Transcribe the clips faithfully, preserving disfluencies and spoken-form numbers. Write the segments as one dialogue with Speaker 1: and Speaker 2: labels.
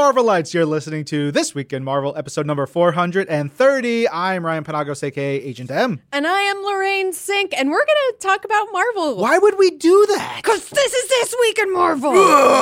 Speaker 1: Marvelites. You're listening to This Week in Marvel, episode number four hundred thirty. I'm Ryan Penagos, a k a. Agent M.
Speaker 2: And I am Lorraine Sink, and we're going to talk about Marvel.
Speaker 1: Why would we do that?
Speaker 2: Because this is This Week in Marvel.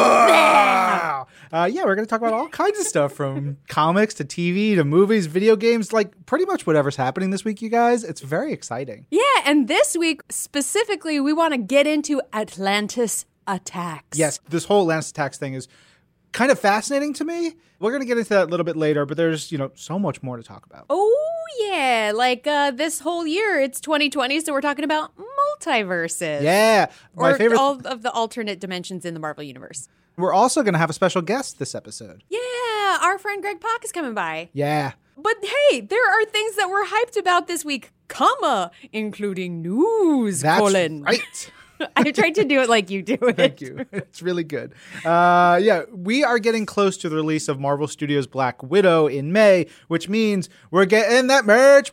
Speaker 1: yeah. Uh, yeah, we're going to talk about all kinds of stuff, from comics to T V to movies, video games, like pretty much whatever's happening this week, you guys. It's very exciting.
Speaker 2: Yeah, and this week, specifically, we want to get into Atlantis Attacks.
Speaker 1: Yes, this whole Atlantis Attacks thing is kind of fascinating to me. We're going to get into that a little bit later, but there's, you know, so much more to talk about.
Speaker 2: Oh, yeah. Like uh, this whole year, it's twenty twenty, so we're talking about multiverses.
Speaker 1: Yeah. My
Speaker 2: or
Speaker 1: favorite
Speaker 2: all of the alternate dimensions in the Marvel Universe.
Speaker 1: We're also going to have a special guest this episode.
Speaker 2: Yeah, our friend Greg Pak is coming by.
Speaker 1: Yeah.
Speaker 2: But hey, there are things that we're hyped about this week, comma, including news,
Speaker 1: That's
Speaker 2: colon.
Speaker 1: right.
Speaker 2: I tried to do it like you do it.
Speaker 1: Thank you. It's really good. Uh, yeah, we are getting close to the release of Marvel Studios' Black Widow in May, which means we're getting that merch,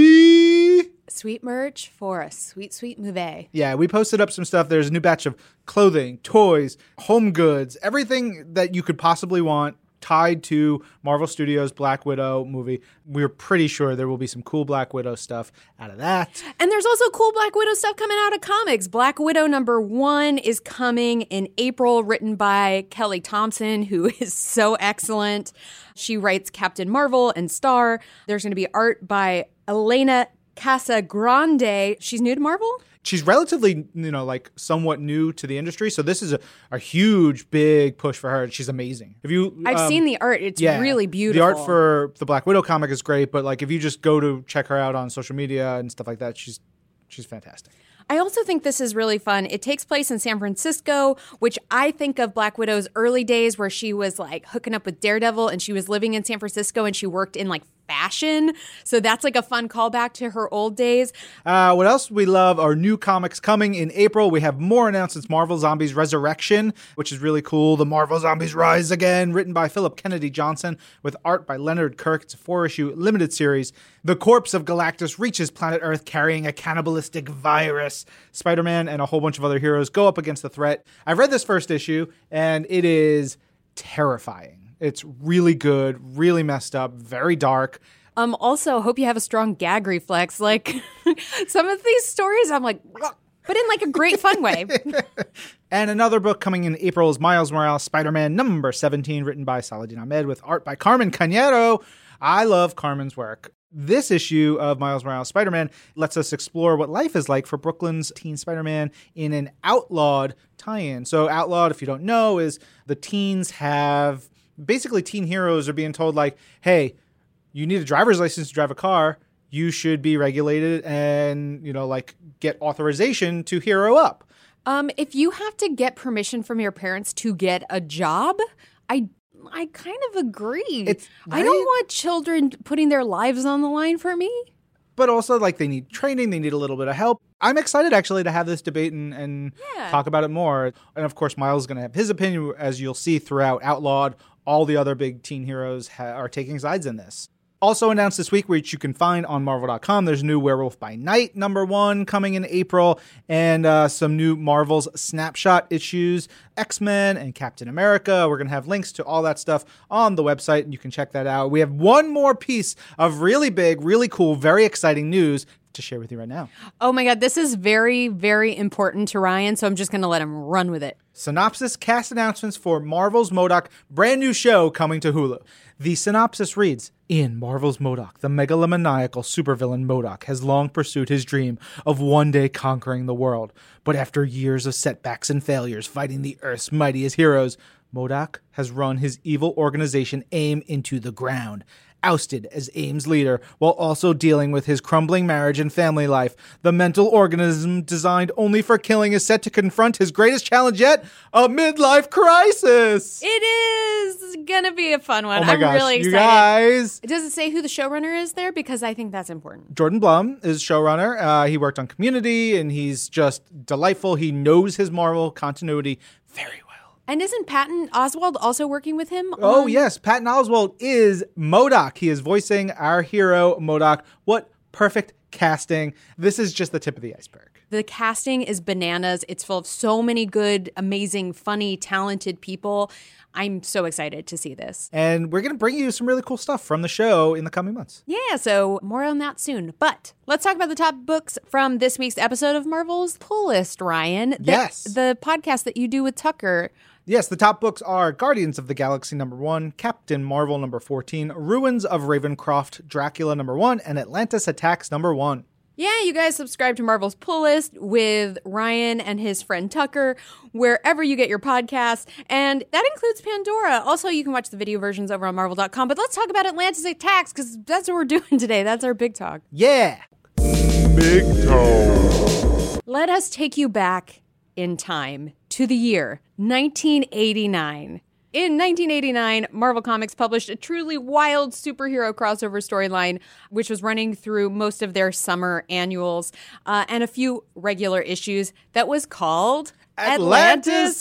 Speaker 1: baby.
Speaker 2: Sweet merch for a sweet, sweet movie.
Speaker 1: Yeah, we posted up some stuff. There's a new batch of clothing, toys, home goods, everything that you could possibly want tied to Marvel Studios' Black Widow movie. We're pretty sure there will be some cool Black Widow stuff out of that.
Speaker 2: And there's also cool Black Widow stuff coming out of comics. Black Widow number one is coming in April, written by Kelly Thompson, who is so excellent. She writes Captain Marvel and Star. There's going to be art by Elena Casagrande. She's new to Marvel?
Speaker 1: She's relatively, you know, like somewhat new to the industry. So this is a, a huge, big push for her. She's amazing. If you,
Speaker 2: I've um, seen the art. It's
Speaker 1: yeah,
Speaker 2: really beautiful.
Speaker 1: The art for the Black Widow comic is great. But like if you just go to check her out on social media and stuff like that, she's she's fantastic.
Speaker 2: I also think this is really fun. It takes place in San Francisco, which I think of Black Widow's early days where she was like hooking up with Daredevil and she was living in San Francisco and she worked in like fashion. So that's like a fun callback to her old days.
Speaker 1: Uh, what else we love are new comics coming in April. We have more announcements. Marvel Zombies Resurrection, which is really cool. The Marvel Zombies Rise Again, written by Philip Kennedy Johnson with art by Leonard Kirk. It's a four-issue limited series. The corpse of Galactus reaches planet Earth carrying a cannibalistic virus. Spider-Man and a whole bunch of other heroes go up against the threat. I've read this first issue, and it is terrifying. It's really good, really messed up, very dark.
Speaker 2: Um. Also, hope you have a strong gag reflex. Like, some of these stories, I'm like, but in like a great fun way.
Speaker 1: And another book coming in April is Miles Morales Spider-Man number seventeen, written by Saladin Ahmed with art by Carmen Cañero. I love Carmen's work. This issue of Miles Morales Spider-Man lets us explore what life is like for Brooklyn's teen Spider-Man in an outlawed tie-in. So outlawed, if you don't know, is the teens have... Basically, teen heroes are being told, like, hey, you need a driver's license to drive a car. You should be regulated and, you know, like, get authorization to hero up.
Speaker 2: Um, if you have to get permission from your parents to get a job, I I kind of agree.
Speaker 1: It's, right?
Speaker 2: I don't want children putting their lives on the line for me.
Speaker 1: But also, like, they need training. They need a little bit of help. I'm excited, actually, to have this debate and, and
Speaker 2: yeah.
Speaker 1: talk about it more. And, of course, Miles is going to have his opinion, as you'll see throughout Outlawed. All the other big teen heroes ha- are taking sides in this. Also announced this week, which you can find on Marvel dot com, there's a new Werewolf by Night number one coming in April, and uh, some new Marvel's Snapshot issues, X-Men and Captain America. We're going to have links to all that stuff on the website, and you can check that out. We have one more piece of really big, really cool, very exciting news to share with you right now.
Speaker 2: Oh my God, this is very, very important to Ryan, so I'm just going to let him run with it.
Speaker 1: Synopsis cast announcements for Marvel's M O D O K, brand new show coming to Hulu. The synopsis reads, in Marvel's M O D O K, the megalomaniacal supervillain M O D O K has long pursued his dream of one day conquering the world. But after years of setbacks and failures fighting the Earth's mightiest heroes, M O D O K has run his evil organization AIM into the ground. Ousted as AIM's leader, while also dealing with his crumbling marriage and family life. The mental organism designed only for killing is set to confront his greatest challenge yet, a midlife crisis.
Speaker 2: It is gonna be a fun one.
Speaker 1: Oh my
Speaker 2: I'm
Speaker 1: gosh,
Speaker 2: really excited.
Speaker 1: you guys.
Speaker 2: Does it say who the showrunner is there? Because I think that's important.
Speaker 1: Jordan Blum is showrunner. Uh, he worked on Community, and he's just delightful. He knows his Marvel continuity very well.
Speaker 2: And isn't Patton Oswalt also working with him?
Speaker 1: Oh,
Speaker 2: on-
Speaker 1: yes. Patton Oswalt is M O D O K. He is voicing our hero, M O D O K. What perfect casting. This is just the tip of the iceberg.
Speaker 2: The casting is bananas. It's full of so many good, amazing, funny, talented people. I'm so excited to see this.
Speaker 1: And we're going to bring you some really cool stuff from the show in the coming months.
Speaker 2: Yeah, so more on that soon. But let's talk about the top books from this week's episode of Marvel's Pull List, Ryan. The,
Speaker 1: Yes.
Speaker 2: The podcast that you do with Tucker.
Speaker 1: Yes, the top books are Guardians of the Galaxy number one, Captain Marvel number fourteen, Ruins of Ravencroft, Dracula number one, and Atlantis Attacks number one.
Speaker 2: Yeah, you guys subscribe to Marvel's Pull List with Ryan and his friend Tucker, wherever you get your podcasts. And that includes Pandora. Also, you can watch the video versions over on Marvel dot com. But let's talk about Atlantis Attacks, because that's what we're doing today. That's our big talk.
Speaker 1: Yeah.
Speaker 3: Big Talk.
Speaker 2: Let us take you back in time to the year nineteen eighty-nine. In nineteen eighty-nine, Marvel Comics published a truly wild superhero crossover storyline, which was running through most of their summer annuals uh, and a few regular issues that was called
Speaker 1: Atlantis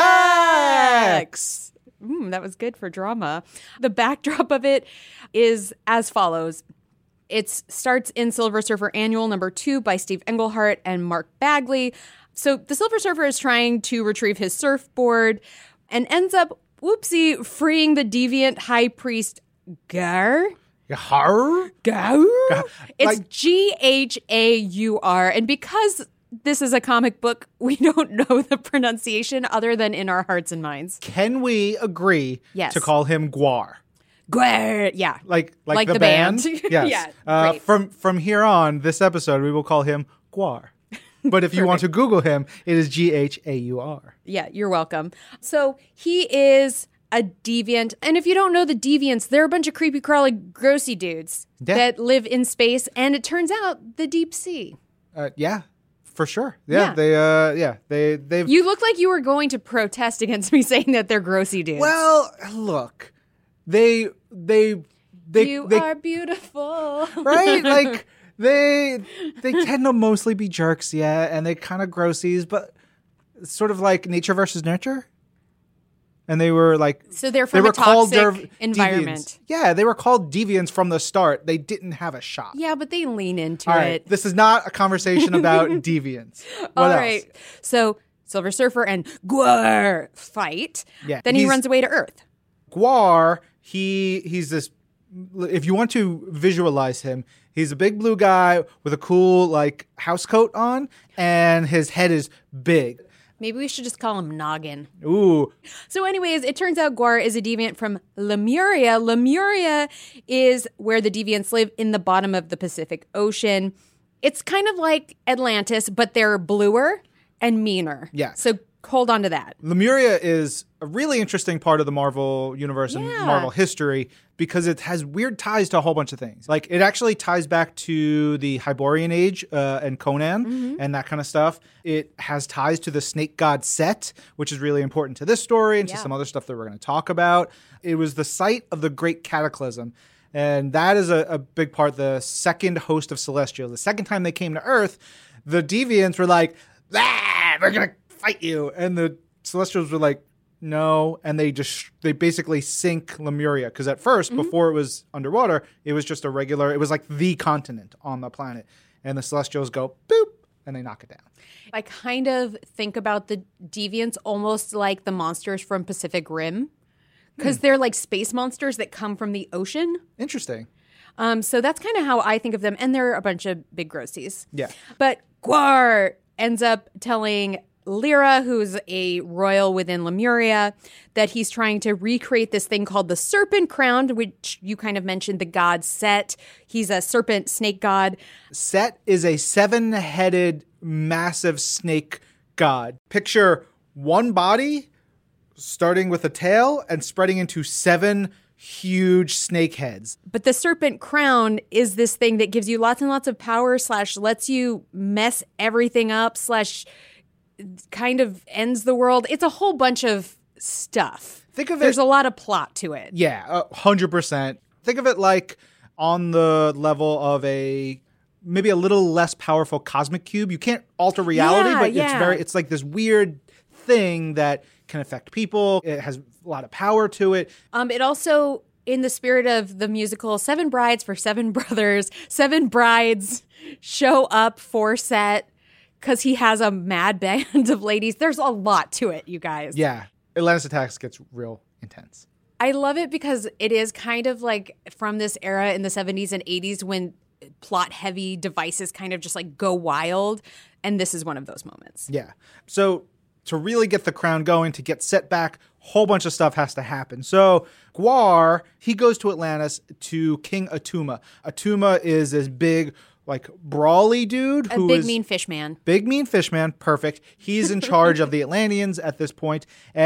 Speaker 1: Attacks!
Speaker 2: Mm, that was good for drama. The backdrop of it is as follows. It starts in Silver Surfer Annual number two by Steve Englehart and Mark Bagley. So the Silver Surfer is trying to retrieve his surfboard and ends up, whoopsie, freeing the deviant high priest Gar.
Speaker 1: Har?
Speaker 2: Gar? It's
Speaker 1: like-
Speaker 2: G H A U R. And because this is a comic book, we don't know the pronunciation other than in our hearts and minds.
Speaker 1: Can we agree
Speaker 2: Yes.
Speaker 1: to call him Gwar?
Speaker 2: Gwar. Yeah.
Speaker 1: Like like,
Speaker 2: Like
Speaker 1: the,
Speaker 2: the
Speaker 1: band?
Speaker 2: band.
Speaker 1: Yes.
Speaker 2: Yeah,
Speaker 1: Uh,
Speaker 2: great.
Speaker 1: from from here on, this episode, we will call him Gwar. But if you want to Google him, it is G H A U R.
Speaker 2: Yeah, you're welcome. So he is a deviant. And if you don't know the deviants, they're a bunch of creepy, crawly, grossy dudes
Speaker 1: Yeah.
Speaker 2: that live in space. And it turns out the deep sea.
Speaker 1: Uh, yeah, for sure. Yeah,
Speaker 2: Yeah.
Speaker 1: they uh yeah, they they've
Speaker 2: You look like you were going to protest against me saying that they're grossy dudes.
Speaker 1: Well, look. They they they
Speaker 2: you
Speaker 1: they
Speaker 2: are beautiful.
Speaker 1: right? Like they they tend to mostly be jerks, yeah, and they kind of grossies, but it's sort of like nature versus nurture. And they were like
Speaker 2: So they're
Speaker 1: they
Speaker 2: from
Speaker 1: were
Speaker 2: a toxic
Speaker 1: dev-
Speaker 2: environment.
Speaker 1: deviants. Yeah, they were called deviants from the start. They didn't have a shot.
Speaker 2: Yeah, but they lean into
Speaker 1: All
Speaker 2: it.
Speaker 1: right, this is not a conversation about deviants. What
Speaker 2: All
Speaker 1: else?
Speaker 2: right. So Silver Surfer and Gwar fight.
Speaker 1: Yeah,
Speaker 2: Then he
Speaker 1: he's-
Speaker 2: runs away to Earth.
Speaker 1: Gwar, he he's this. If you want to visualize him, he's a big blue guy with a cool like house coat on, and his head is big.
Speaker 2: Maybe we should just call him Noggin.
Speaker 1: Ooh,
Speaker 2: So anyways, it turns out Gwar is a deviant from Lemuria. Lemuria is where the deviants live in the bottom of the Pacific Ocean. It's kind of like Atlantis, but they're bluer and meaner.
Speaker 1: Yeah.
Speaker 2: So hold on to that.
Speaker 1: Lemuria is a really interesting part of the Marvel universe and
Speaker 2: Yeah.
Speaker 1: Marvel history because it has weird ties to a whole bunch of things. Like it actually ties back to the Hyborian Age uh, and Conan
Speaker 2: Mm-hmm.
Speaker 1: and that kind of stuff. It has ties to the snake god Set, which is really important to this story and
Speaker 2: Yeah.
Speaker 1: to some other stuff that we're going to talk about. It was the site of the Great Cataclysm. And that is a, a big part. The second host of Celestial, the second time they came to Earth, the Deviants were like, ah, we're going to fight you. And the Celestials were like, no. And they just, they basically sink Lemuria. Because at 1st, before it was underwater, it was just a regular, it was like the continent on the planet. And the Celestials go, boop, and they knock it down.
Speaker 2: I kind of think about the deviants almost like the monsters from Pacific Rim because
Speaker 1: Hmm.
Speaker 2: they're like space monsters that come from the ocean.
Speaker 1: Interesting.
Speaker 2: Um, so that's kind of how I think of them. And they're a bunch of big grossies.
Speaker 1: Yeah.
Speaker 2: But Gwar ends up telling Lyra, who's a royal within Lemuria, that he's trying to recreate this thing called the Serpent Crown, which you kind of mentioned, the god Set. He's a serpent snake god.
Speaker 1: Set is a seven-headed, massive snake god. Picture one body starting with a tail and spreading into seven huge snake heads.
Speaker 2: But the Serpent Crown is this thing that gives you lots and lots of power slash lets you mess everything up slash kind of ends the world. It's a whole bunch of stuff.
Speaker 1: Think of it-
Speaker 2: There's a lot of plot to it.
Speaker 1: Yeah, a one hundred percent. Think of it like on the level of a maybe a little less powerful cosmic cube. You can't alter reality,
Speaker 2: Yeah,
Speaker 1: but it's
Speaker 2: yeah.
Speaker 1: very it's like this weird thing that can affect people. It has a lot of power to it.
Speaker 2: Um, it also, in the spirit of the musical Seven Brides for Seven Brothers, seven brides show up for Set because he has a mad band of ladies. There's a lot to it, you guys.
Speaker 1: Yeah. Atlantis Attacks gets real intense.
Speaker 2: I love it because it is kind of like from this era in the seventies and eighties when plot-heavy devices kind of just like go wild. And this is one of those moments.
Speaker 1: Yeah. So to really get the crown going, to get set back, a whole bunch of stuff has to happen. So Gwar, he goes to Atlantis to King Atuma. Atuma is this big, like, brawly dude.
Speaker 2: A
Speaker 1: who
Speaker 2: big
Speaker 1: is,
Speaker 2: mean fish man.
Speaker 1: Big mean fish man. Perfect. He's in charge of the Atlanteans at this point.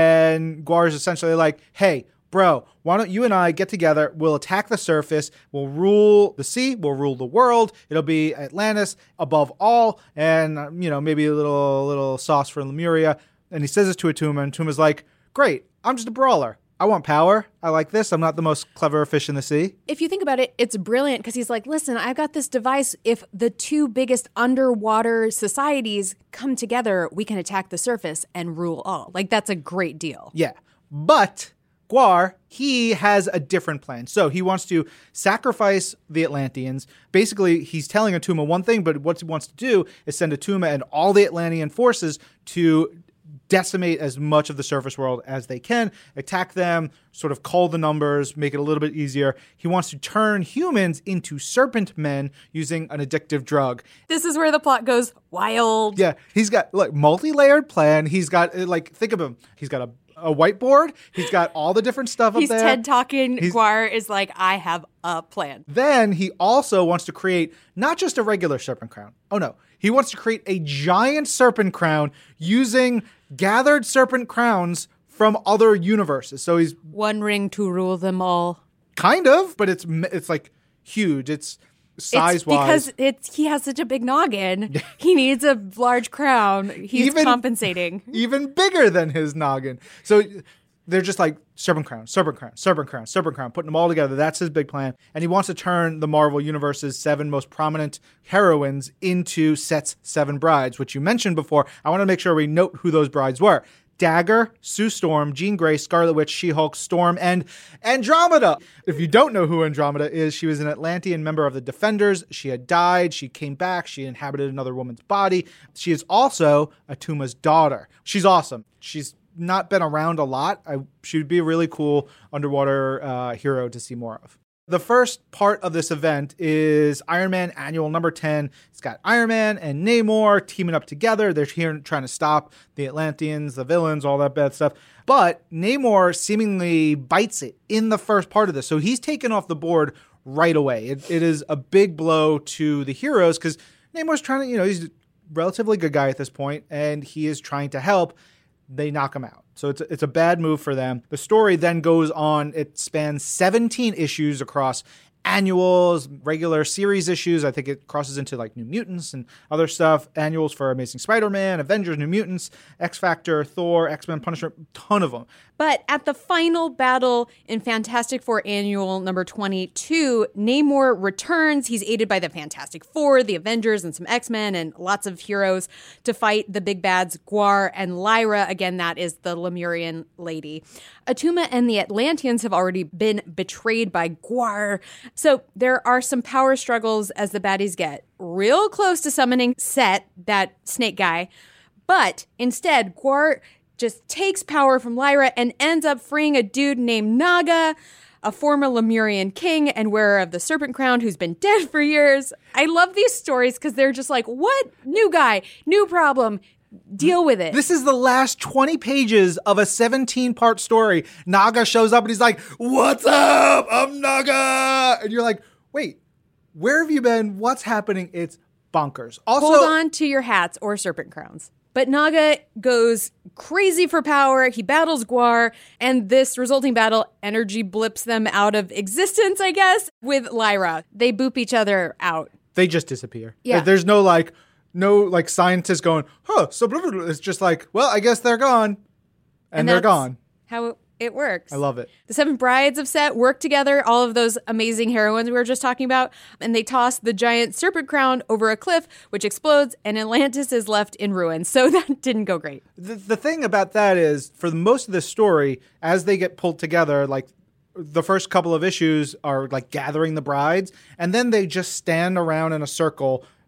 Speaker 1: And Gwar is essentially like, hey, bro, why don't you and I get together? We'll attack the surface. We'll rule the sea. We'll rule the world. It'll be Atlantis above all. And, uh, you know, maybe a little little sauce for Lemuria. And he says this to Atuma. And Atuma's like, great. I'm just a brawler. I want power. I like this. I'm not the most clever fish in the sea.
Speaker 2: If you think about it, it's brilliant because he's like, listen, I've got this device. If the two biggest underwater societies come together, we can attack the surface and rule all. Like, that's a great deal.
Speaker 1: Yeah. But Gwar, he has a different plan. So he wants to sacrifice the Atlanteans. Basically, he's telling Atuma one thing, but what he wants to do is send Atuma and all the Atlantean forces to decimate as much of the surface world as they can, attack them, sort of cull the numbers, make it a little bit easier. He wants to turn humans into serpent men using an addictive drug.
Speaker 2: This is where the plot goes wild.
Speaker 1: Yeah, he's got like multi-layered plan. He's got like, think of him. He's got a a whiteboard. He's got all the different stuff
Speaker 2: He's
Speaker 1: up there.
Speaker 2: He's TED talking.
Speaker 1: He's,
Speaker 2: Gwar is like, I have a plan.
Speaker 1: Then he also wants to create not just a regular serpent crown. Oh no. He wants to create a giant serpent crown using gathered serpent crowns from other universes. So he's
Speaker 2: one ring to rule them all.
Speaker 1: Kind of, but it's it's like huge. It's size-wise.
Speaker 2: It's because it's, he has such a big noggin. He needs a large crown. He's
Speaker 1: even,
Speaker 2: compensating.
Speaker 1: Even bigger than his noggin. So they're just like serpent crown, serpent crown, serpent crown, serpent crown, putting them all together. That's his big plan. And he wants to turn the Marvel Universe's seven most prominent heroines into Set's seven brides, which you mentioned before. I want to make sure we note who those brides were. Dagger, Sue Storm, Jean Grey, Scarlet Witch, She-Hulk, Storm, and Andromeda. If you don't know who Andromeda is, she was an Atlantean member of the Defenders. She had died. She came back. She inhabited another woman's body. She is also Atuma's daughter. She's awesome. She's not been around a lot. I, she would be a really cool underwater uh, hero to see more of. The first part of this event is Iron Man Annual number ten. It's got Iron Man and Namor teaming up together. They're here trying to stop the Atlanteans, the villains, all that bad stuff. But Namor seemingly bites it in the first part of this. So he's taken off the board right away. It, it is a big blow to the heroes because Namor's trying to, you know, he's a relatively good guy at this point, and he is trying to help. They knock him out. So it's a, it's a bad move for them. The story then goes on. It spans seventeen issues across annuals, regular series issues. I think it crosses into like New Mutants and other stuff. Annuals for Amazing Spider-Man, Avengers, New Mutants, X-Factor, Thor, X-Men, Punisher, ton of them.
Speaker 2: But at the final battle in Fantastic Four Annual number twenty-two, Namor returns. He's aided by the Fantastic Four, the Avengers, and some X-Men, and lots of heroes to fight the big bads, Gwar and Lyra. Again, that is the Lemurian lady. Atuma and the Atlanteans have already been betrayed by Gwar. So there are some power struggles as the baddies get real close to summoning Set, that snake guy. But instead, Gwar just takes power from Lyra and ends up freeing a dude named Naga, a former Lemurian king and wearer of the serpent crown who's been dead for years. I love these stories because they're just like, what? New guy, new problem. Deal with it.
Speaker 1: This is the last twenty pages of a seventeen-part story. Naga shows up and he's like, what's up? I'm Naga. And you're like, wait, where have you been? What's happening? It's bonkers. Also,
Speaker 2: hold on to your hats or serpent crowns. But Naga goes crazy for power. He battles Gwar, and this resulting battle energy blips them out of existence, I guess, with Lyra. They boop each other out.
Speaker 1: They just disappear.
Speaker 2: Yeah.
Speaker 1: There's no like, no like scientists going, huh, so blah, blah, blah. It's just like, well, I guess they're gone. And,
Speaker 2: and
Speaker 1: they're gone.
Speaker 2: How it, it works.
Speaker 1: I love it.
Speaker 2: The seven brides of Set work together, all of those amazing heroines we were just talking about, and they toss the giant serpent crown over a cliff, which explodes, and Atlantis is left in ruins. So that didn't go great.
Speaker 1: The, the thing about that is, for most of this story, as they get pulled together, like, the first couple of issues are like gathering the brides, and then they just stand around in a circle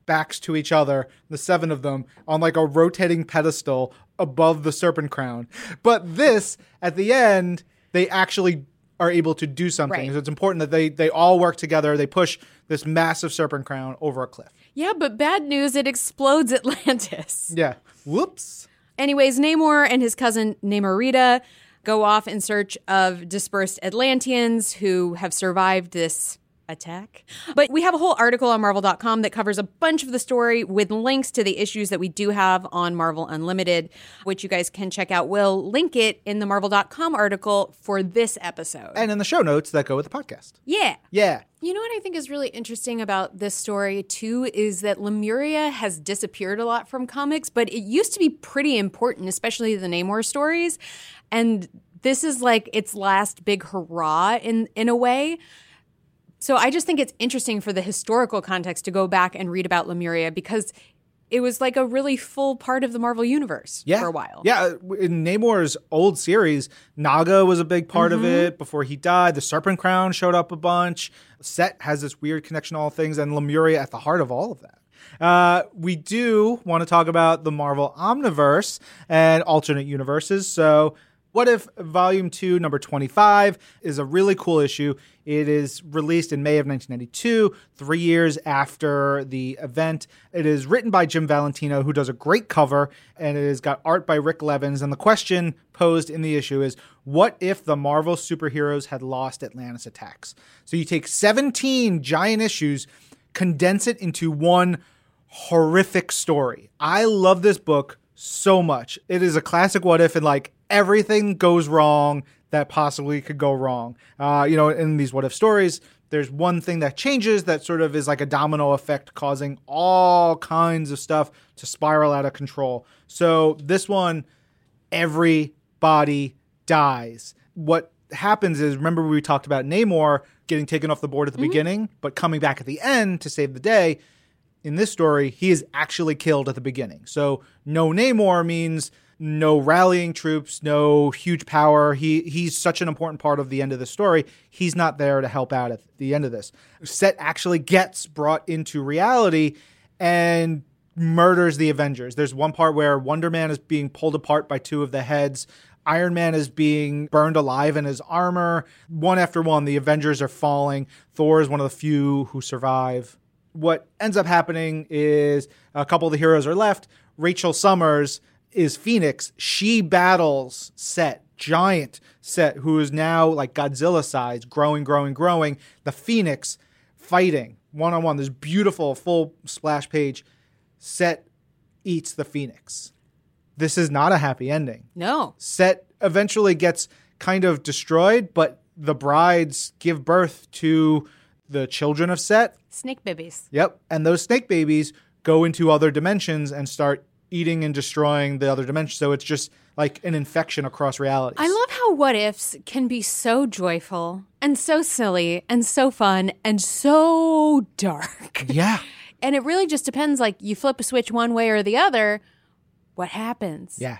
Speaker 1: backs to each other, the seven of them, on like a rotating pedestal above the Serpent Crown. But this, at the end, they actually are able to do something.
Speaker 2: Right.
Speaker 1: So it's important that they they all work together. They push this massive Serpent Crown over a cliff.
Speaker 2: Yeah, but bad news, it explodes Atlantis.
Speaker 1: Yeah. Whoops.
Speaker 2: Anyways, Namor and his cousin Namorita go off in search of dispersed Atlanteans who have survived this attack. But we have a whole article on Marvel dot com that covers a bunch of the story with links to the issues that we do have on Marvel Unlimited, which you guys can check out. We'll link it in the Marvel dot com article for this episode.
Speaker 1: And in the show notes that go with the podcast.
Speaker 2: Yeah.
Speaker 1: Yeah.
Speaker 2: You know what I think is really interesting about this story, too, is that Lemuria has disappeared a lot from comics, but it used to be pretty important, especially the Namor stories. And this is like its last big hurrah in, in a way. So I just think it's interesting for the historical context to go back and read about Lemuria because it was like a really full part of the Marvel Universe
Speaker 1: yeah.
Speaker 2: for a while.
Speaker 1: Yeah, in Namor's old series, Naga was a big part mm-hmm. of it before he died. The Serpent Crown showed up a bunch. Set has this weird connection to all things, and Lemuria at the heart of all of that. Uh, we do want to talk about the Marvel Omniverse and alternate universes. So What If Volume two, number twenty-five, is a really cool issue. It is released in May of nineteen ninety-two, three years after the event. It is written by Jim Valentino, who does a great cover, and it has got art by Rick Levins. And the question posed in the issue is, what if the Marvel superheroes had lost Atlantis attacks? So you take seventeen giant issues, condense it into one horrific story. I love this book so much. It is a classic what if, and like everything goes wrong that possibly could go wrong. Uh, you know, in these what if stories, there's one thing that changes that sort of is like a domino effect, causing all kinds of stuff to spiral out of control. So this one, everybody dies. What happens is, remember we talked about Namor getting taken off the board at the mm-hmm. beginning, but coming back at the end to save the day. In this story, he is actually killed at the beginning. So no Namor means no rallying troops, no huge power. He he's such an important part of the end of the story. He's not there to help out at the end of this. Set actually gets brought into reality and murders the Avengers. There's one part where Wonder Man is being pulled apart by two of the heads. Iron Man is being burned alive in his armor. One after one, the Avengers are falling. Thor is one of the few who survive. What ends up happening is a couple of the heroes are left. Rachel Summers is Phoenix. She battles Set, giant Set, who is now like Godzilla size, growing, growing, growing. The Phoenix fighting one-on-one. This beautiful full splash page. Set eats the Phoenix. This is not a happy ending.
Speaker 2: No.
Speaker 1: Set eventually gets kind of destroyed, but the brides give birth to the children of Set.
Speaker 2: Snake babies.
Speaker 1: Yep. And those snake babies go into other dimensions and start eating and destroying the other dimensions. So it's just like an infection across realities.
Speaker 2: I love how what ifs can be so joyful and so silly and so fun and so dark.
Speaker 1: Yeah.
Speaker 2: And it really just depends. Like you flip a switch one way or the other, what happens?
Speaker 1: Yeah.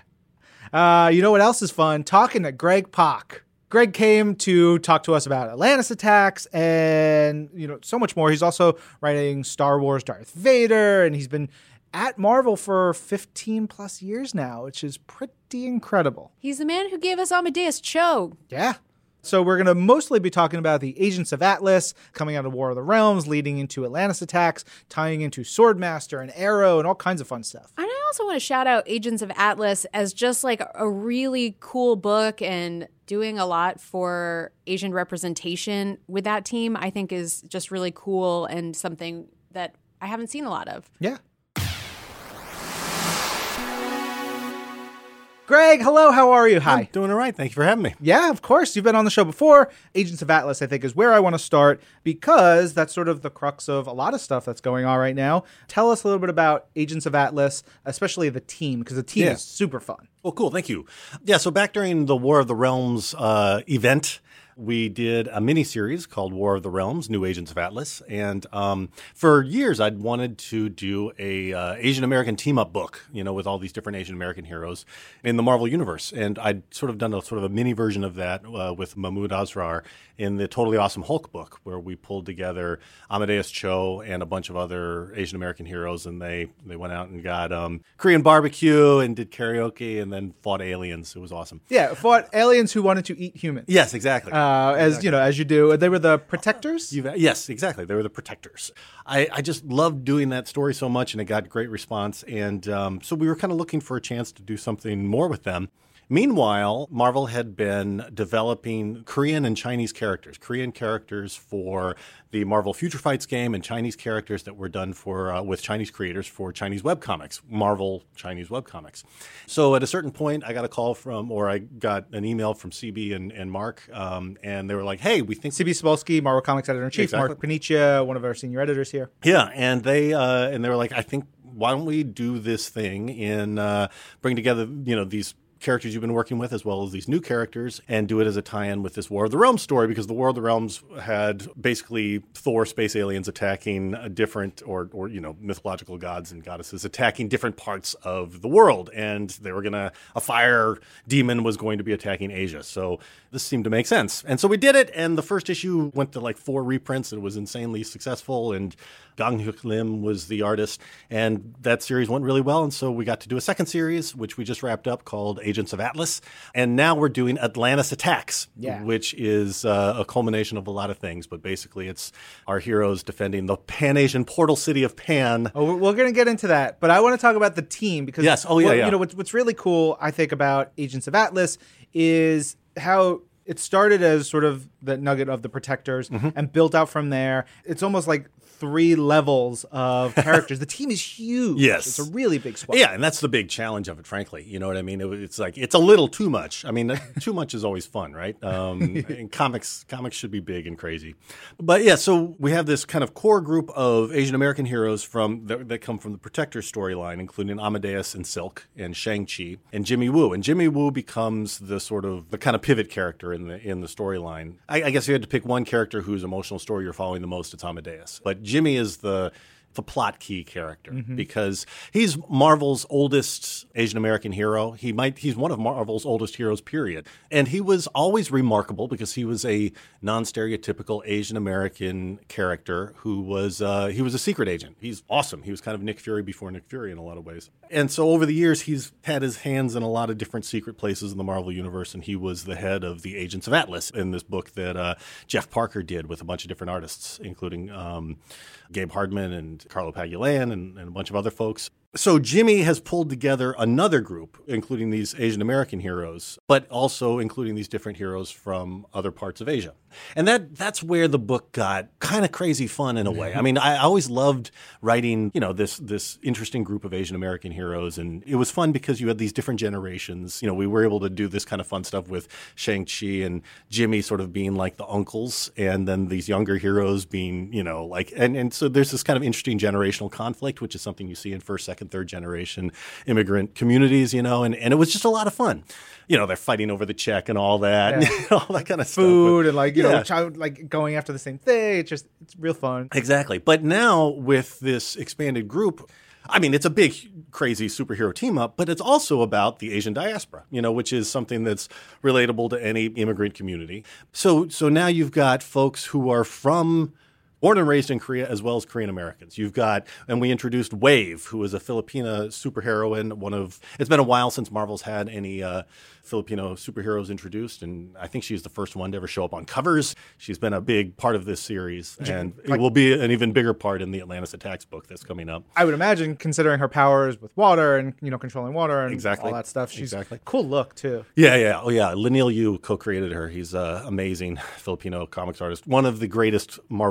Speaker 1: Uh, you know what else is fun? Talking to Greg Pak. Greg came to talk to us about Atlantis attacks and, you know, so much more. He's also writing Star Wars Darth Vader, and he's been at Marvel for fifteen plus years now, which is pretty incredible.
Speaker 2: He's the man who gave us Amadeus Cho.
Speaker 1: Yeah. So we're going to mostly be talking about the Agents of Atlas coming out of War of the Realms, leading into Atlantis attacks, tying into Swordmaster and Arrow and all kinds of fun stuff.
Speaker 2: And I also want to shout out Agents of Atlas as just like a really cool book, and doing a lot for Asian representation with that team, I think is just really cool and something that I haven't seen a lot of.
Speaker 1: Yeah. Greg, hello, how are you? Hi.
Speaker 4: I'm doing all right. Thank you for having me.
Speaker 1: Yeah, of course. You've been on the show before. Agents of Atlas, I think, is where I want to start because that's sort of the crux of a lot of stuff that's going on right now. Tell us a little bit about Agents of Atlas, especially the team, because the team
Speaker 4: Yeah.
Speaker 1: is super fun.
Speaker 4: Well, cool. Thank you. Yeah, so back during the War of the Realms uh, event, we did a miniseries called War of the Realms, New Agents of Atlas. And um, for years, I'd wanted to do a uh, Asian American team-up book, you know, with all these different Asian American heroes in the Marvel Universe. And I'd sort of done a sort of a mini version of that uh, with Mahmoud Asrar in the Totally Awesome Hulk book, where we pulled together Amadeus Cho and a bunch of other Asian American heroes, and they, they went out and got um, Korean barbecue and did karaoke and then fought aliens. It was awesome.
Speaker 1: Yeah, fought aliens who wanted to eat humans.
Speaker 4: Yes, exactly.
Speaker 1: Uh, as
Speaker 4: exactly.
Speaker 1: you know, as you do. They were the protectors?
Speaker 4: You've, yes, exactly. They were the protectors. I, I just loved doing that story so much, and it got great response. And um, so we were kind of looking for a chance to do something more with them. Meanwhile, Marvel had been developing Korean and Chinese characters, Korean characters for the Marvel Future Fights game and Chinese characters that were done for uh, with Chinese creators for Chinese webcomics, Marvel Chinese webcomics. So at a certain point, I got a call from, or I got an email from C B and, and Mark, um, and they were like, hey, we think...
Speaker 1: C B Cebulski, Marvel Comics Editor-in-Chief,
Speaker 4: Exactly.
Speaker 1: Mark Panicia, one of our senior editors here.
Speaker 4: Yeah, and they uh, and they were like, I think, why don't we do this thing and uh, bring together, you know, these characters you've been working with as well as these new characters and do it as a tie-in with this War of the Realms story, because the War of the Realms had basically Thor space aliens attacking a different or, or you know, mythological gods and goddesses attacking different parts of the world. And they were going to, a fire demon was going to be attacking Asia. So this seemed to make sense. And so we did it. And the first issue went to like four reprints. It was insanely successful. And Gang Hyuk Lim was the artist. And that series went really well. And so we got to do a second series, which we just wrapped up, called Agents of Atlas. And now we're doing Atlantis Attacks,
Speaker 1: yeah.
Speaker 4: which is uh, a culmination of a lot of things. But basically, it's our heroes defending the Pan-Asian portal city of Pan.
Speaker 1: Oh, we're, we're going to get into that. But I want to talk about the team because
Speaker 4: yes. oh, yeah,
Speaker 1: what,
Speaker 4: yeah.
Speaker 1: you know, what's, what's really cool, I think, about Agents of Atlas is how it started as sort of the nugget of the Protectors mm-hmm. and built out from there. It's almost like three levels of characters. The team is huge.
Speaker 4: Yes.
Speaker 1: It's a really big squad.
Speaker 4: Yeah, and that's the big challenge of it, frankly. You know what I mean? It, it's like, it's a little too much. I mean, too much is always fun, right? Um, and comics comics should be big and crazy. But yeah, so we have this kind of core group of Asian American heroes from that, that come from the Protector storyline, including Amadeus and Silk and Shang-Chi and Jimmy Woo. And Jimmy Woo becomes the sort of, the kind of pivot character in the in the storyline. I, I guess if you had to pick one character whose emotional story you're following the most, it's Amadeus. But Jimmy is the the plot key character mm-hmm. because he's Marvel's oldest Asian American hero. He might he's one of Marvel's oldest heroes, period. And he was always remarkable because he was a non-stereotypical Asian American character who was uh, he was a secret agent. He's awesome. He was kind of Nick Fury before Nick Fury in a lot of ways. And so over the years, he's had his hands in a lot of different secret places in the Marvel universe, and he was the head of the Agents of Atlas in this book that uh, Jeff Parker did with a bunch of different artists, including um, Gabe Hardman and Carlo Pagulan and, and a bunch of other folks. So Jimmy has pulled together another group, including these Asian American heroes, but also including these different heroes from other parts of Asia. And that that's where the book got kind of crazy fun in a way. I mean, I always loved writing, you know, this this interesting group of Asian American heroes. And it was fun because you had these different generations. You know, we were able to do this kind of fun stuff with Shang-Chi and Jimmy sort of being like the uncles, and then these younger heroes being, you know, like, and, and so there's this kind of interesting generational conflict, which is something you see in first, second, third generation immigrant communities, you know, and, and it was just a lot of fun. You know, they're fighting over the check and all that,
Speaker 1: yeah.
Speaker 4: and all that kind of
Speaker 1: Food
Speaker 4: stuff. Food
Speaker 1: and like, you
Speaker 4: yeah.
Speaker 1: know, child, like going after the same thing. It's just, it's real fun.
Speaker 4: Exactly. But now with this expanded group, I mean, it's a big, crazy superhero team up, but it's also about the Asian diaspora, you know, which is something that's relatable to any immigrant community. So, so now you've got folks who are from born and raised in Korea, as well as Korean Americans. You've got, and we introduced Wave, who is a Filipina superheroine. One of, it's been a while since Marvel's had any uh, Filipino superheroes introduced, and I think she's the first one to ever show up on covers. She's been a big part of this series, and
Speaker 1: like,
Speaker 4: it will be an even bigger part in the Atlantis Attacks book that's coming up.
Speaker 1: I would imagine, considering her powers with water and, you know, controlling water and
Speaker 4: exactly.
Speaker 1: all that stuff. She's
Speaker 4: exactly.
Speaker 1: cool look, too.
Speaker 4: Yeah, yeah. Oh, yeah. Linil Yu co-created her. He's an amazing Filipino comics artist, one of the greatest Marvel artists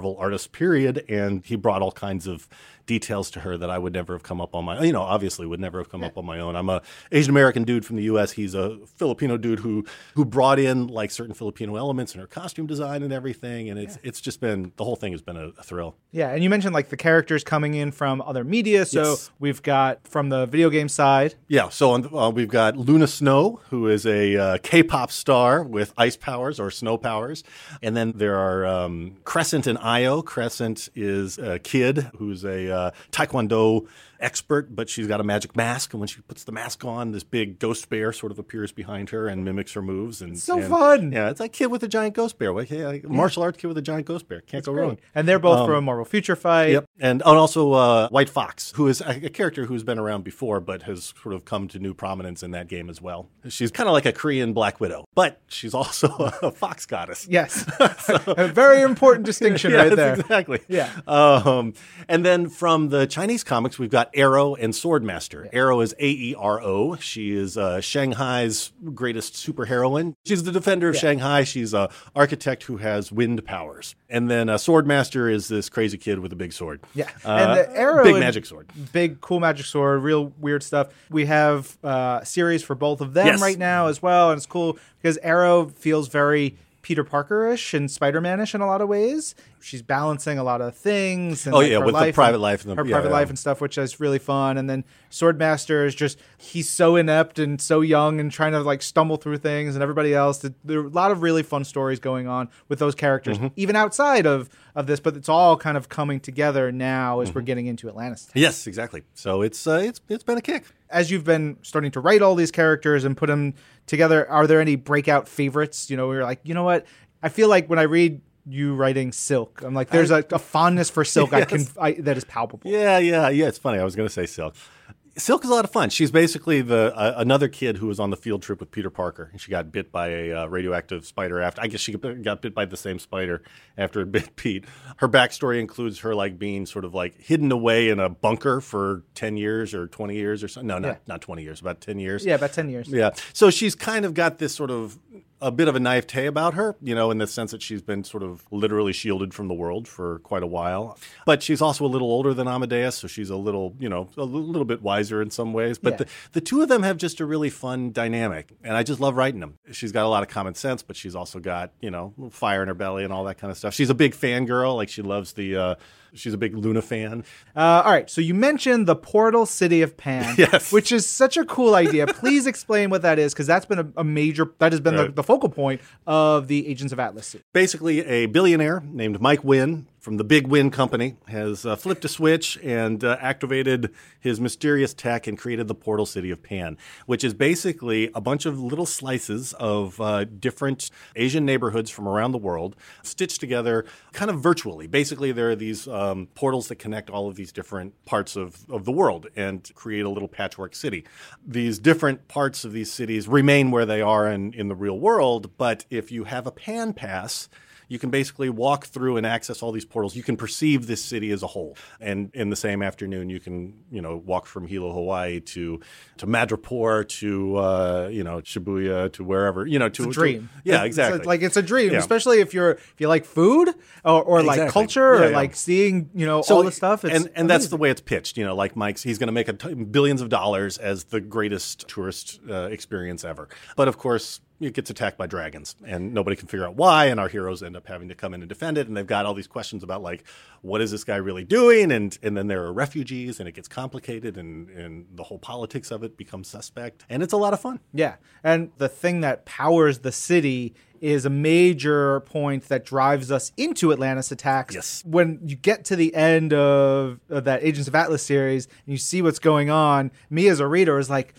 Speaker 4: this period, and he brought all kinds of details to her that I would never have come up on my, you know, obviously would never have come up on my own. I'm a Asian American dude from the U S. He's a Filipino dude who who brought in like certain Filipino elements in her costume design and everything, and it's yeah. it's just been, the whole thing has been a, a thrill.
Speaker 1: Yeah, and you mentioned like the characters coming in from other media, so
Speaker 4: yes.
Speaker 1: we've got from the video game side.
Speaker 4: Yeah, so on, uh, we've got Luna Snow, who is a uh, K-pop star with ice powers or snow powers, and then there are um, Crescent and Io. Crescent is a kid who's a uh, Taekwondo expert, but she's got a magic mask, and when she puts the mask on, this big ghost bear sort of appears behind her and mimics her moves. And
Speaker 1: it's so
Speaker 4: and,
Speaker 1: fun.
Speaker 4: Yeah, it's like kid with a giant ghost bear. Like, yeah, like martial arts kid with a giant ghost bear. Can't That's go
Speaker 1: great.
Speaker 4: wrong.
Speaker 1: And they're both
Speaker 4: um,
Speaker 1: from Marvel Future Fight.
Speaker 4: Yep, and, and also uh, White Fox, who is a, a character who's been around before, but has sort of come to new prominence in that game as well. She's kind of like a Korean Black Widow, but she's also a fox goddess.
Speaker 1: Yes, so, a very important distinction
Speaker 4: yes,
Speaker 1: right there.
Speaker 4: Exactly.
Speaker 1: Yeah.
Speaker 4: Um, and then from the Chinese comics, we've got Arrow and Swordmaster. Yeah. Arrow is A E R O. She is uh, Shanghai's greatest superheroine. She's the defender of yeah. Shanghai. She's an architect who has wind powers. And then uh, Swordmaster is this crazy kid with a big sword.
Speaker 1: Yeah,
Speaker 4: uh,
Speaker 1: and the Arrow,
Speaker 4: big magic sword,
Speaker 1: big cool magic sword, real weird stuff. We have uh, a series for both of them
Speaker 4: yes.
Speaker 1: right now as well, and it's cool because Arrow feels very Peter Parker-ish and Spider-Man-ish in a lot of ways. She's balancing a lot of things. And
Speaker 4: oh,
Speaker 1: like
Speaker 4: yeah,
Speaker 1: her
Speaker 4: with
Speaker 1: life
Speaker 4: the private
Speaker 1: and,
Speaker 4: life. And the,
Speaker 1: her
Speaker 4: yeah,
Speaker 1: private
Speaker 4: yeah.
Speaker 1: life and stuff, which is really fun. And then Swordmaster is just, he's so inept and so young and trying to like stumble through things, and everybody else. There are a lot of really fun stories going on with those characters, mm-hmm. even outside of, of this, but it's all kind of coming together now as mm-hmm. we're getting into Atlantis.
Speaker 4: Yes, exactly. So it's, uh, it's it's been a kick.
Speaker 1: As you've been starting to write all these characters and put them together, are there any breakout favorites? You know, where you're like, you know what? I feel like when I read you writing Silk, I'm like, there's I, a, a fondness for Silk yes. I can I, that is palpable.
Speaker 4: Yeah, yeah, yeah. It's funny. I was going to say Silk. Silk is a lot of fun. She's basically the uh, another kid who was on the field trip with Peter Parker, and she got bit by a uh, radioactive spider after. I guess she got bit by the same spider after it bit Pete. Her backstory includes her like being sort of like hidden away in a bunker for ten years or twenty years or something. No, not
Speaker 1: yeah.
Speaker 4: not twenty years, about ten years.
Speaker 1: Yeah, about ten years.
Speaker 4: Yeah. So she's kind of got this sort of a bit of a naivete about her, you know, in the sense that she's been sort of literally shielded from the world for quite a while. But she's also a little older than Amadeus, so she's a little, you know, a little bit wiser in some ways. But yeah. the, the two of them have just a really fun dynamic, and I just love writing them. She's got a lot of common sense, but she's also got, you know, fire in her belly and all that kind of stuff. She's a big fangirl. Like, she loves the... Uh, She's a big Luna fan.
Speaker 1: Uh, all right, so you mentioned the Portal City of Pan,
Speaker 4: yes.
Speaker 1: which is such a cool idea. Please explain what that is, because that's been a, a major, that has been right. the, the focal point of the Agents of Atlas suit.
Speaker 4: Basically, a billionaire named Mike Wynn from the Big Win Company has uh, flipped a switch and uh, activated his mysterious tech and created the Portal City of Pan, which is basically a bunch of little slices of uh, different Asian neighborhoods from around the world stitched together kind of virtually. Basically, there are these um, portals that connect all of these different parts of, of the world and create a little patchwork city. These different parts of these cities remain where they are in, in the real world, but if you have a Pan Pass, you can basically walk through and access all these portals. You can perceive this city as a whole. And in the same afternoon, you can, you know, walk from Hilo, Hawaii to to Madripoor to, uh, you know, Shibuya to wherever, you know, to
Speaker 1: it's a dream.
Speaker 4: To, yeah,
Speaker 1: it's,
Speaker 4: exactly.
Speaker 1: It's a, like it's a dream,
Speaker 4: yeah.
Speaker 1: especially if you're if you like food or, or
Speaker 4: exactly.
Speaker 1: like culture
Speaker 4: yeah,
Speaker 1: or
Speaker 4: yeah.
Speaker 1: like seeing, you know,
Speaker 4: so,
Speaker 1: all the stuff. It's
Speaker 4: and and
Speaker 1: amazing.
Speaker 4: that's the way it's pitched. You know, like Mike's, he's going to make a t- billions of dollars as the greatest tourist uh, experience ever. But of course, it gets attacked by dragons, and nobody can figure out why, and our heroes end up having to come in and defend it, and they've got all these questions about, like, what is this guy really doing? And and then there are refugees, and it gets complicated, and, and the whole politics of it becomes suspect, and it's a lot of fun.
Speaker 1: Yeah, and the thing that powers the city is a major point that drives us into Atlantis Attacks.
Speaker 4: Yes.
Speaker 1: When you get to the end of, of that Agents of Atlas series, and you see what's going on, me as a reader is like,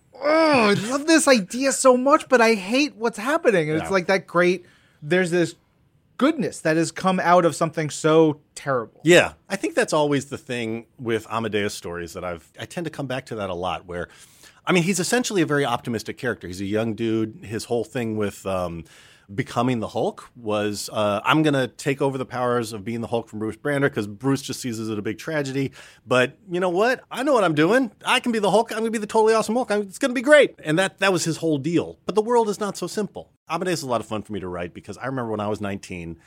Speaker 1: oh, I love this idea so much, but I hate what's happening. And
Speaker 4: yeah.
Speaker 1: it's like that great, there's this goodness that has come out of something so terrible.
Speaker 4: Yeah. I think that's always the thing with Amadeus stories that I've, I tend to come back to that a lot, where, I mean, he's essentially a very optimistic character. He's a young dude. His whole thing with um, becoming the Hulk was, uh, I'm going to take over the powers of being the Hulk from Bruce Banner, because Bruce just sees it as a big tragedy. But you know what? I know what I'm doing. I can be the Hulk. I'm going to be the totally awesome Hulk. I'm, it's going to be great. And that that was his whole deal. But the world is not so simple. Amadeus is a lot of fun for me to write, because I remember when I was nineteen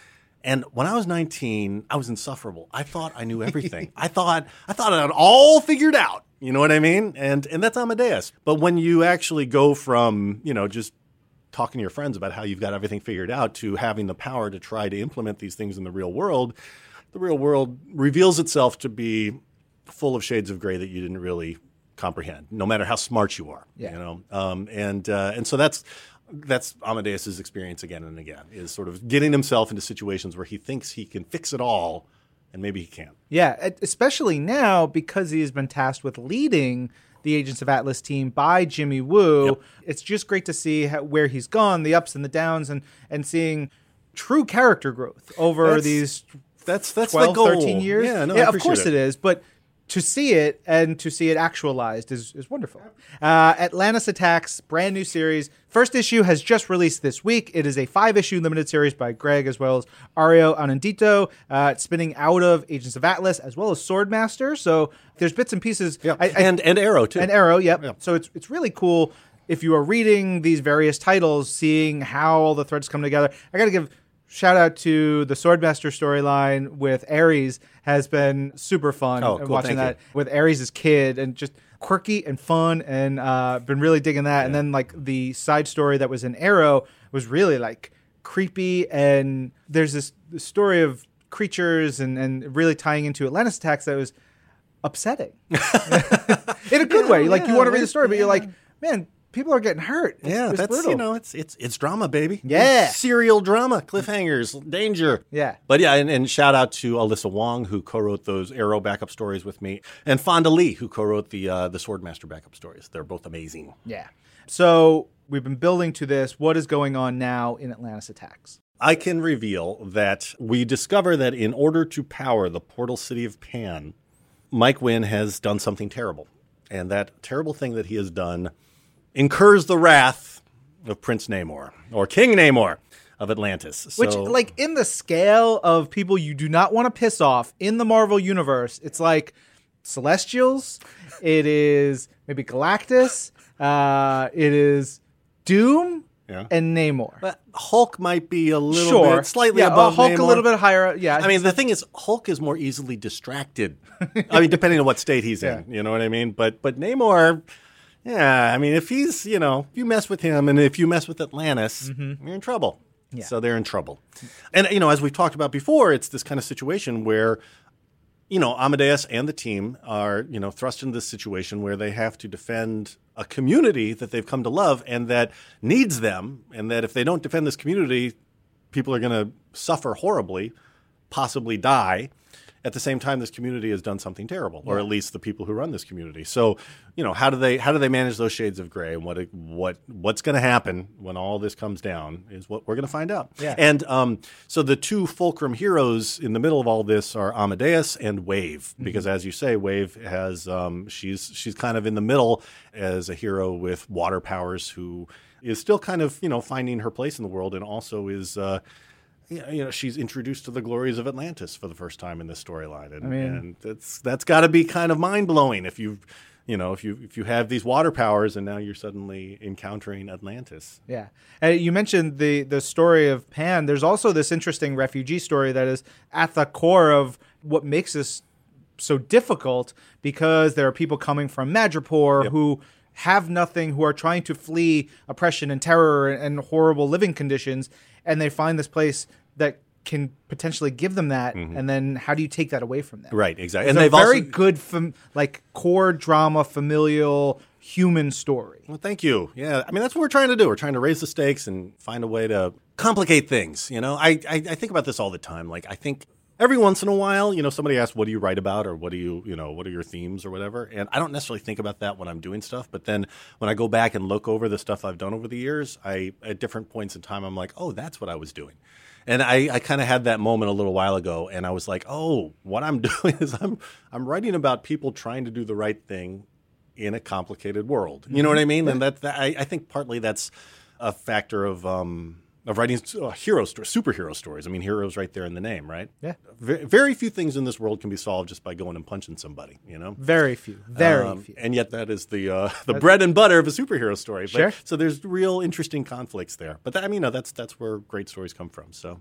Speaker 4: And when I was nineteen, I was insufferable. I thought I knew everything. I thought I thought I had all figured out. You know what I mean? And and that's Amadeus. But when you actually go from, you know, just talking to your friends about how you've got everything figured out to having the power to try to implement these things in the real world, the real world reveals itself to be full of shades of gray that you didn't really comprehend, no matter how smart you are.
Speaker 1: Yeah.
Speaker 4: You know, um, and uh, and so that's that's Amadeus's experience again and again, is sort of getting himself into situations where he thinks he can fix it all, and maybe he can't.
Speaker 1: Yeah, especially now because he has been tasked with leading the Agents of Atlas team by Jimmy Woo. Yep. It's just great to see how, where he's gone, the ups and the downs, and and seeing true character growth over
Speaker 4: that's,
Speaker 1: these
Speaker 4: that's that's
Speaker 1: twelve,
Speaker 4: the goal.
Speaker 1: thirteen years.
Speaker 4: Yeah, no,
Speaker 1: yeah
Speaker 4: I
Speaker 1: of course
Speaker 4: it.
Speaker 1: it is, but to see it and to see it actualized is, is wonderful. Uh, Atlantis Attacks, brand new series. First issue has just released this week. It is a five-issue limited series by Greg as well as Ario Anandito. Uh, it's spinning out of Agents of Atlas as well as Swordmaster. So there's bits and pieces.
Speaker 4: Yeah,
Speaker 1: I, I,
Speaker 4: and and Arrow too.
Speaker 1: And Arrow, yep.
Speaker 4: Yeah.
Speaker 1: So it's it's really cool if you are reading these various titles, seeing how all the threads come together. I got to give shout out to the Swordmaster storyline with Ares has been super fun.
Speaker 4: Oh, cool.
Speaker 1: Watching
Speaker 4: Thank
Speaker 1: that
Speaker 4: you.
Speaker 1: with Ares' kid and just quirky and fun, and uh, been really digging that. Yeah. And then like the side story that was in Arrow was really like creepy, and there's this, this story of creatures and, and really tying into Atlantis Attacks that was upsetting in a good
Speaker 4: yeah,
Speaker 1: way. Like
Speaker 4: yeah,
Speaker 1: you want to read
Speaker 4: right,
Speaker 1: the story, but
Speaker 4: yeah.
Speaker 1: you're like, man, people are getting hurt. It's,
Speaker 4: Yeah,
Speaker 1: it's
Speaker 4: that's
Speaker 1: brutal.
Speaker 4: you know, it's it's it's drama, baby.
Speaker 1: Yeah.
Speaker 4: It's serial drama, cliffhangers, danger.
Speaker 1: Yeah.
Speaker 4: But yeah, and, and shout out to Alyssa Wong, who co-wrote those Arrow backup stories with me, and Fonda Lee, who co-wrote the uh, the Swordmaster backup stories. They're both amazing.
Speaker 1: Yeah. So we've been building to this. What is going on now in Atlantis Attacks?
Speaker 4: I can reveal that we discover that in order to power the portal city of Pan, Mike Wynn has done something terrible, and that terrible thing that he has done incurs the wrath of Prince Namor, or King Namor of Atlantis. So,
Speaker 1: Which, like, in the scale of people you do not want to piss off in the Marvel Universe, it's like Celestials, it is maybe Galactus, uh, it is Doom,
Speaker 4: Yeah.
Speaker 1: and Namor.
Speaker 4: But Hulk might be a little
Speaker 1: Sure.
Speaker 4: bit, slightly
Speaker 1: yeah,
Speaker 4: above
Speaker 1: Hulk
Speaker 4: Namor.
Speaker 1: a little bit higher. Yeah.
Speaker 4: I mean, the thing is, Hulk is more easily distracted. I mean, depending on what state he's in,
Speaker 1: Yeah.
Speaker 4: you know what I mean? But but Namor, yeah, I mean, if he's, you know, if you mess with him and if you mess with Atlantis,
Speaker 1: Mm-hmm.
Speaker 4: you're in trouble.
Speaker 1: Yeah.
Speaker 4: So they're in trouble. And, you know, as we've talked about before, it's this kind of situation where, you know, Amadeus and the team are, you know, thrust into this situation where they have to defend a community that they've come to love and that needs them, and that if they don't defend this community, people are going to suffer horribly, possibly die. At the same time, this community has done something terrible, or at least the people who run this community. So, you know, how do they how do they manage those shades of gray, and what what what's going to happen when all this comes down is what we're going to find out.
Speaker 1: Yeah.
Speaker 4: And um, so the two fulcrum heroes in the middle of all this are Amadeus and Wave, because as you say, Wave has um, she's she's kind of in the middle as a hero with water powers who is still kind of, you know, finding her place in the world, and also is. Uh, You know, she's introduced to the glories of Atlantis for the first time in this storyline, and,
Speaker 1: I mean-
Speaker 4: and that's that's got to be kind of mind blowing if you, you know, if you if you have these water powers and now you're suddenly encountering Atlantis.
Speaker 1: Yeah. Uh, you mentioned the, the story of Pan. There's also this interesting refugee story that is at the core of what makes this so difficult, because there are people coming from Madripoor
Speaker 4: Yep.
Speaker 1: who have nothing, who are trying to flee oppression and terror and horrible living conditions, and they find this place that can potentially give them that, and then how do you take that away from them?
Speaker 4: Right, exactly.
Speaker 1: It's
Speaker 4: And
Speaker 1: a
Speaker 4: they've
Speaker 1: very
Speaker 4: also-
Speaker 1: good, fam- like, core drama, familial, human story.
Speaker 4: Well, thank you. Yeah, I mean that's what we're trying to do. We're trying to raise the stakes and find a way to complicate things. You know, I I, I think about this all the time. Like I think. Every once in a while, you know, somebody asks, what do you write about, or what do you, you know, what are your themes or whatever? And I don't necessarily think about that when I'm doing stuff. But then when I go back and look over the stuff I've done over the years, I, at different points in time, I'm like, oh, that's what I was doing. And I, I kind of had that moment a little while ago, and I was like, oh, what I'm doing is I'm, I'm writing about people trying to do the right thing in a complicated world. You know what I mean? And that, that I, I think partly that's a factor of, um, of writing uh, hero sto- superhero stories. I mean, heroes right there in the name, right?
Speaker 1: Yeah.
Speaker 4: V- very few things in this world can be solved just by going and punching somebody, you know?
Speaker 1: Very few. Very
Speaker 4: Um,
Speaker 1: few.
Speaker 4: And yet that is the uh, the bread and butter of a superhero story. But,
Speaker 1: Sure.
Speaker 4: So there's real interesting conflicts there. But that, I mean, you know, that's that's where great stories come from. So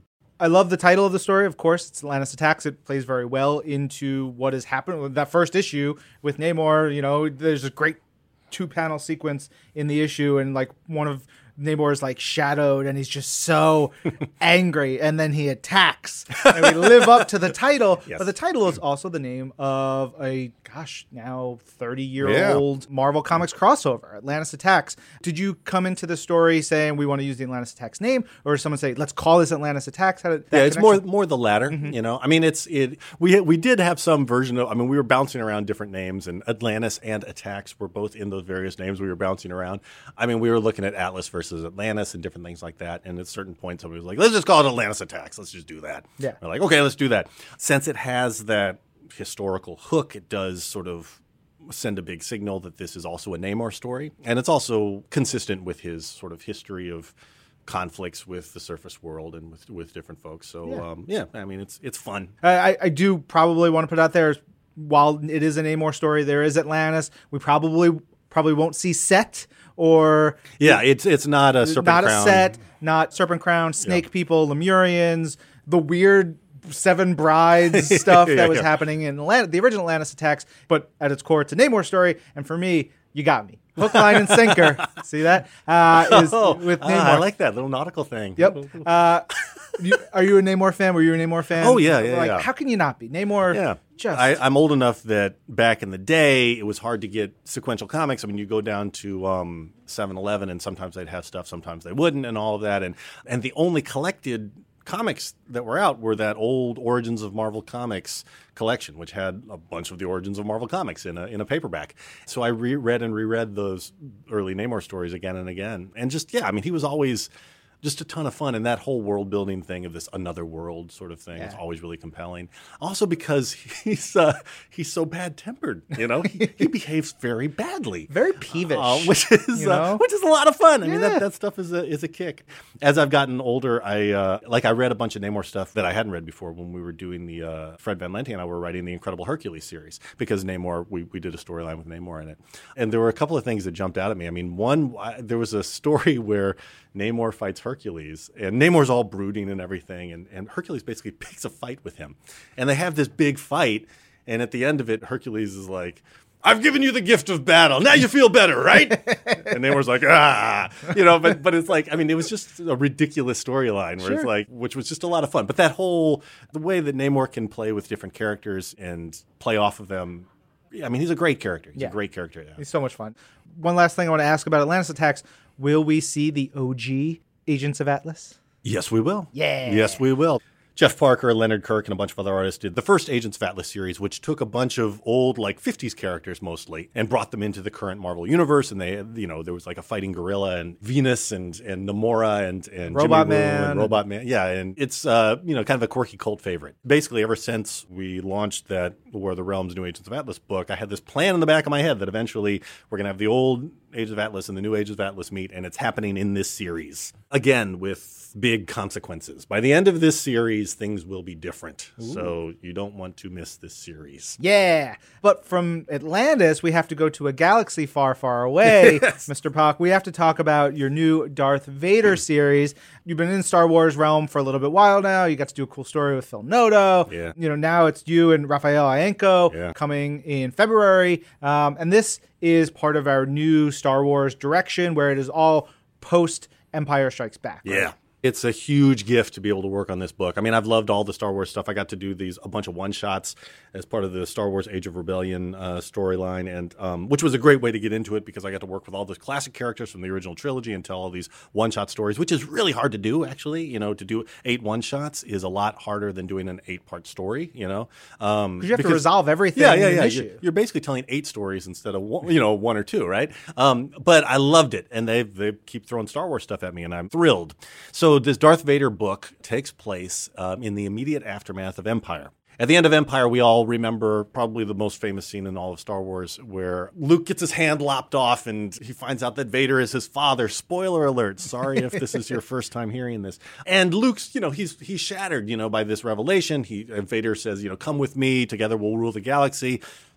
Speaker 1: I love the title of the story. Of course, it's Atlantis Attacks. It plays very well into what has happened with that first issue with Namor. You know, there's a great two-panel sequence in the issue, and like one of Namor is like shadowed, and he's just so angry, and then he attacks. And we live up to the title,
Speaker 4: yes.
Speaker 1: but the title is also the name of a gosh now thirty-year-old yeah. Marvel Comics crossover, Atlantis Attacks. Did you come into the story saying we want to use the Atlantis Attacks name, or did someone say let's call this Atlantis Attacks? How did that
Speaker 4: yeah, it's
Speaker 1: connection?
Speaker 4: more more the latter. Mm-hmm. You know, I mean, it's it. We we did have some version of. I mean, we were bouncing around different names, and Atlantis and Attacks were both in those various names we were bouncing around. I mean, we were looking at Atlas versus Atlantis and different things like that. And at certain points, somebody was like, let's just call it Atlantis Attacks. Let's just do that.
Speaker 1: Yeah.
Speaker 4: We're like, okay, let's do that. Since it has that historical hook, it does sort of send a big signal that this is also a Namor story. And it's also consistent with his sort of history of conflicts with the surface world and with, with different folks. So, yeah. Um, yeah, I mean, it's it's fun.
Speaker 1: I, I do probably want to put out there, while it is a Namor story, there is Atlantis. We probably probably won't see Set or
Speaker 4: yeah, it's it's not a Serpent
Speaker 1: not
Speaker 4: Crown.
Speaker 1: a Set, not Serpent Crown, Snake yep. People, Lemurians, the weird Seven Brides stuff
Speaker 4: yeah,
Speaker 1: that was
Speaker 4: yeah.
Speaker 1: happening in Atlant- the original Atlantis Attacks. But at its core, it's a Namor story, and for me, you got me. Hook, line, and sinker. See that? Uh, is
Speaker 4: oh,
Speaker 1: with Namor.
Speaker 4: Ah, I like that little nautical thing.
Speaker 1: Yep. Uh, you, are you a Namor fan? Were you a Namor fan?
Speaker 4: Oh yeah, yeah.
Speaker 1: Like,
Speaker 4: yeah.
Speaker 1: how can you not be? Namor.
Speaker 4: Yeah.
Speaker 1: Just.
Speaker 4: I, I'm old enough that back in the day, it was hard to get sequential comics. I mean, you go down to um, seven eleven, and sometimes they'd have stuff, sometimes they wouldn't, and all of that. And and the only collected comics that were out were that old Origins of Marvel Comics collection, which had a bunch of the Origins of Marvel Comics in a in a paperback. So I reread and reread those early Namor stories again and again. And just, yeah, I mean, he was always just a ton of fun. And that whole world building thing of this another world sort of thing yeah. is always really compelling. Also because he's uh, he's so bad tempered, you know, he, he behaves very badly,
Speaker 1: very peevish,
Speaker 4: uh, which is
Speaker 1: you know?
Speaker 4: uh, which is a lot of fun. I
Speaker 1: yeah.
Speaker 4: mean, that, that stuff is a is a kick. As I've gotten older, I uh, like I read a bunch of Namor stuff that I hadn't read before when we were doing the uh, Fred Van Lente and I were writing the Incredible Hercules series, because Namor we we did a storyline with Namor in it, and there were a couple of things that jumped out at me. I mean, one I, there was a story where Namor fights Hercules, and Namor's all brooding and everything, and, and Hercules basically picks a fight with him. And they have this big fight, and at the end of it, Hercules is like, I've given you the gift of battle. Now you feel better, right? And Namor's like, ah. You know, but but it's like, I mean, it was just a ridiculous storyline where
Speaker 1: sure.
Speaker 4: it's like, which was just a lot of fun. But that whole, the way that Namor can play with different characters and play off of them, I mean, he's a great character. He's
Speaker 1: yeah.
Speaker 4: a great character. Yeah.
Speaker 1: He's so much fun. One last thing I want to ask about Atlantis Attacks. Will we see the O G Agents of Atlas?
Speaker 4: Yes, we will.
Speaker 1: Yeah.
Speaker 4: Yes, we will. Jeff Parker, Leonard Kirk, and a bunch of other artists did the first Agents of Atlas series, which took a bunch of old, like, fifties characters mostly, and brought them into the current Marvel universe. And they, you know, there was like a fighting gorilla and Venus and and Namora and and
Speaker 1: Robot
Speaker 4: Jimmy Woo
Speaker 1: Man,
Speaker 4: and Robot Man. Yeah, and it's uh, you know, kind of a quirky cult favorite. Basically, ever since we launched that War of the Realms New Agents of Atlas book, I had this plan in the back of my head that eventually we're gonna have the old Agents of Atlas and the new Agents of Atlas meet, and it's happening in this series again with big consequences. By the end of this series, things will be different. Ooh. So you don't want to miss this series.
Speaker 1: Yeah. But from Atlantis, we have to go to a galaxy far, far away, yes. Mister Pock. We have to talk about your new Darth Vader series. You've been in Star Wars realm for a little bit while now. You got to do a cool story with Phil Noto.
Speaker 4: Yeah.
Speaker 1: You know, now it's you and Raphael Ienco
Speaker 4: yeah.
Speaker 1: coming in February. Um, and this is part of our new Star Wars direction where it is all post Empire Strikes Back. Right?
Speaker 4: Yeah. It's a huge gift to be able to work on this book. I mean, I've loved all the Star Wars stuff. I got to do these a bunch of one-shots as part of the Star Wars Age of Rebellion uh, storyline, and um, which was a great way to get into it because I got to work with all those classic characters from the original trilogy and tell all these one-shot stories, which is really hard to do, actually. You know, to do eight one-shots is a lot harder than doing an eight-part story, you know. Um,
Speaker 1: you have
Speaker 4: because,
Speaker 1: to resolve everything
Speaker 4: yeah, yeah,
Speaker 1: in
Speaker 4: yeah.
Speaker 1: an issue.
Speaker 4: You're, you're basically telling eight stories instead of, one, you know, one or two, right? Um, but I loved it, and they they keep throwing Star Wars stuff at me, and I'm thrilled. So this Darth Vader book takes place um, in the immediate aftermath of Empire. At the end of Empire, we all remember probably the most famous scene in all of Star Wars where Luke gets his hand lopped off and he finds out that Vader is his father. Spoiler alert. Sorry if this is your first time hearing this. And Luke's, you know, he's he's shattered, you know, by this revelation. He and Vader says, you know, come with me. Together we'll rule the galaxy.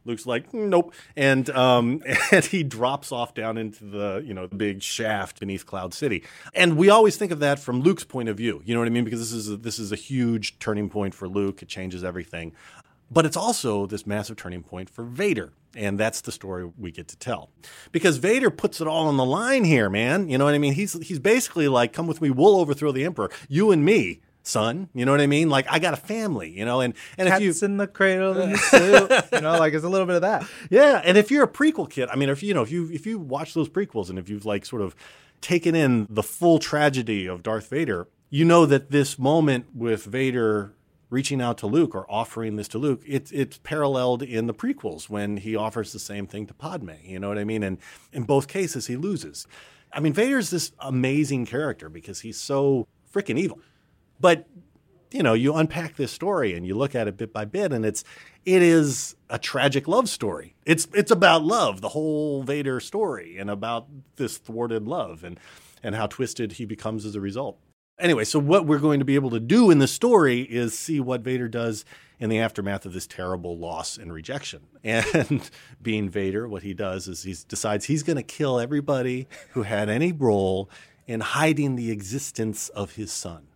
Speaker 4: Luke's like, nope. And um, and he drops off down into the, you know, the big shaft beneath Cloud City. And we always think of that from Luke's point of view. You know what I mean? Because this is a, this is a huge turning point for Luke. It changes everything. But it's also this massive turning point for Vader. And that's the story we get to tell. Because Vader puts it all on the line here, man. You know what I mean? He's he's basically like, come with me, we'll overthrow the Emperor. You and me, son. You know what I mean? Like, I got a family, you know? And, and
Speaker 1: Cats
Speaker 4: if you
Speaker 1: in the cradle and the soup. You know, like, it's a little bit of that.
Speaker 4: Yeah, and if you're a prequel kid, I mean, if you know, if you if you watch those prequels and if you've like sort of taken in the full tragedy of Darth Vader, you know that this moment with Vader reaching out to Luke or offering this to Luke, it's it's paralleled in the prequels when he offers the same thing to Padme. You know what I mean? And in both cases, he loses. I mean, Vader's this amazing character because he's so freaking evil. But, you know, you unpack this story and you look at it bit by bit, and it's it is a tragic love story. It's it's about love, the whole Vader story, and about this thwarted love and and how twisted he becomes as a result. Anyway, so what we're going to be able to do in the story is see what Vader does in the aftermath of this terrible loss and rejection. And being Vader, what he does is he decides he's going to kill everybody who had any role in hiding the existence of his son.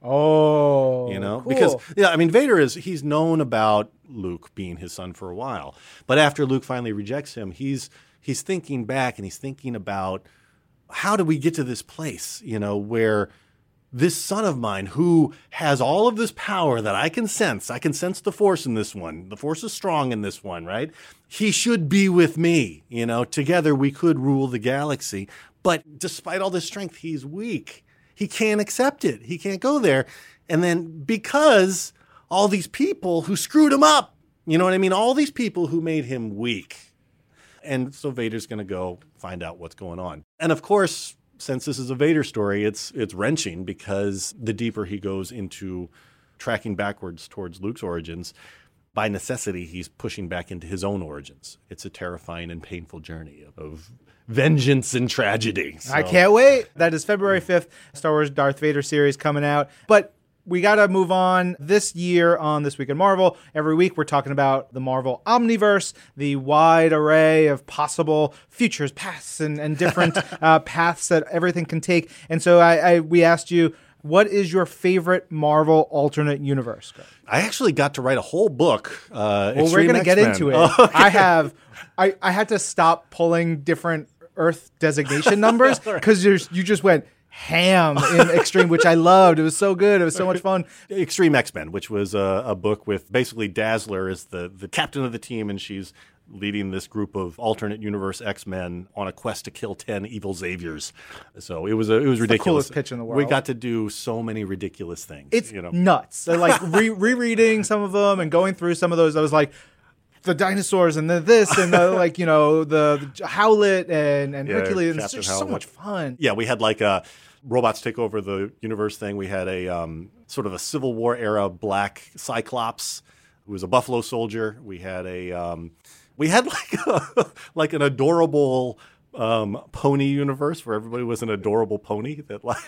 Speaker 1: Oh,
Speaker 4: you know,
Speaker 1: cool.
Speaker 4: because yeah, I mean, Vader is he's known about Luke being his son for a while, but after Luke finally rejects him, he's he's thinking back and he's thinking about how do we get to this place, you know, where this son of mine who has all of this power that I can sense, I can sense the Force in this one. The Force is strong in this one, right? He should be with me, you know, together we could rule the galaxy. But despite all this strength, he's weak. He can't accept it. He can't go there. And then because all these people who screwed him up, you know what I mean? All these people who made him weak. And so Vader's going to go find out what's going on. And of course, since this is a Vader story, it's it's wrenching because the deeper he goes into tracking backwards towards Luke's origins, by necessity, he's pushing back into his own origins. It's a terrifying and painful journey of, of vengeance and tragedy. So.
Speaker 1: I can't wait. That is February fifth, Star Wars Darth Vader series coming out. But we got to move on this year on This Week in Marvel. Every week we're talking about the Marvel Omniverse, the wide array of possible futures, pasts, and, and different uh, paths that everything can take. And so I, I we asked you, what is your favorite Marvel alternate universe?
Speaker 4: I actually got to write a whole book. Uh,
Speaker 1: well, we're going to get into it. Oh, okay. I have, I, I had to stop pulling different Earth designation numbers because you just went ham in Extreme, which I loved. It was so good. It was so much fun.
Speaker 4: Extreme X-Men, which was a, a book with basically Dazzler as the, the captain of the team, and she's leading this group of alternate universe X-Men on a quest to kill ten evil Xaviers. So it was a, it was
Speaker 1: it's
Speaker 4: ridiculous.
Speaker 1: The coolest pitch in the world.
Speaker 4: We got to do so many ridiculous things.
Speaker 1: It's
Speaker 4: you know?
Speaker 1: nuts. So like re- rereading some of them and going through some of those, I was like, the dinosaurs and the this and the like, you know, the, the Howlett and, and
Speaker 4: yeah,
Speaker 1: Hercules. And it's
Speaker 4: Captain
Speaker 1: just so
Speaker 4: Howlett.
Speaker 1: much fun.
Speaker 4: Yeah, we had like a robots take over the universe thing. We had a um, sort of a Civil War era black Cyclops who was a Buffalo Soldier. We had a um, we had like a, like an adorable um, pony universe where everybody was an adorable pony. That like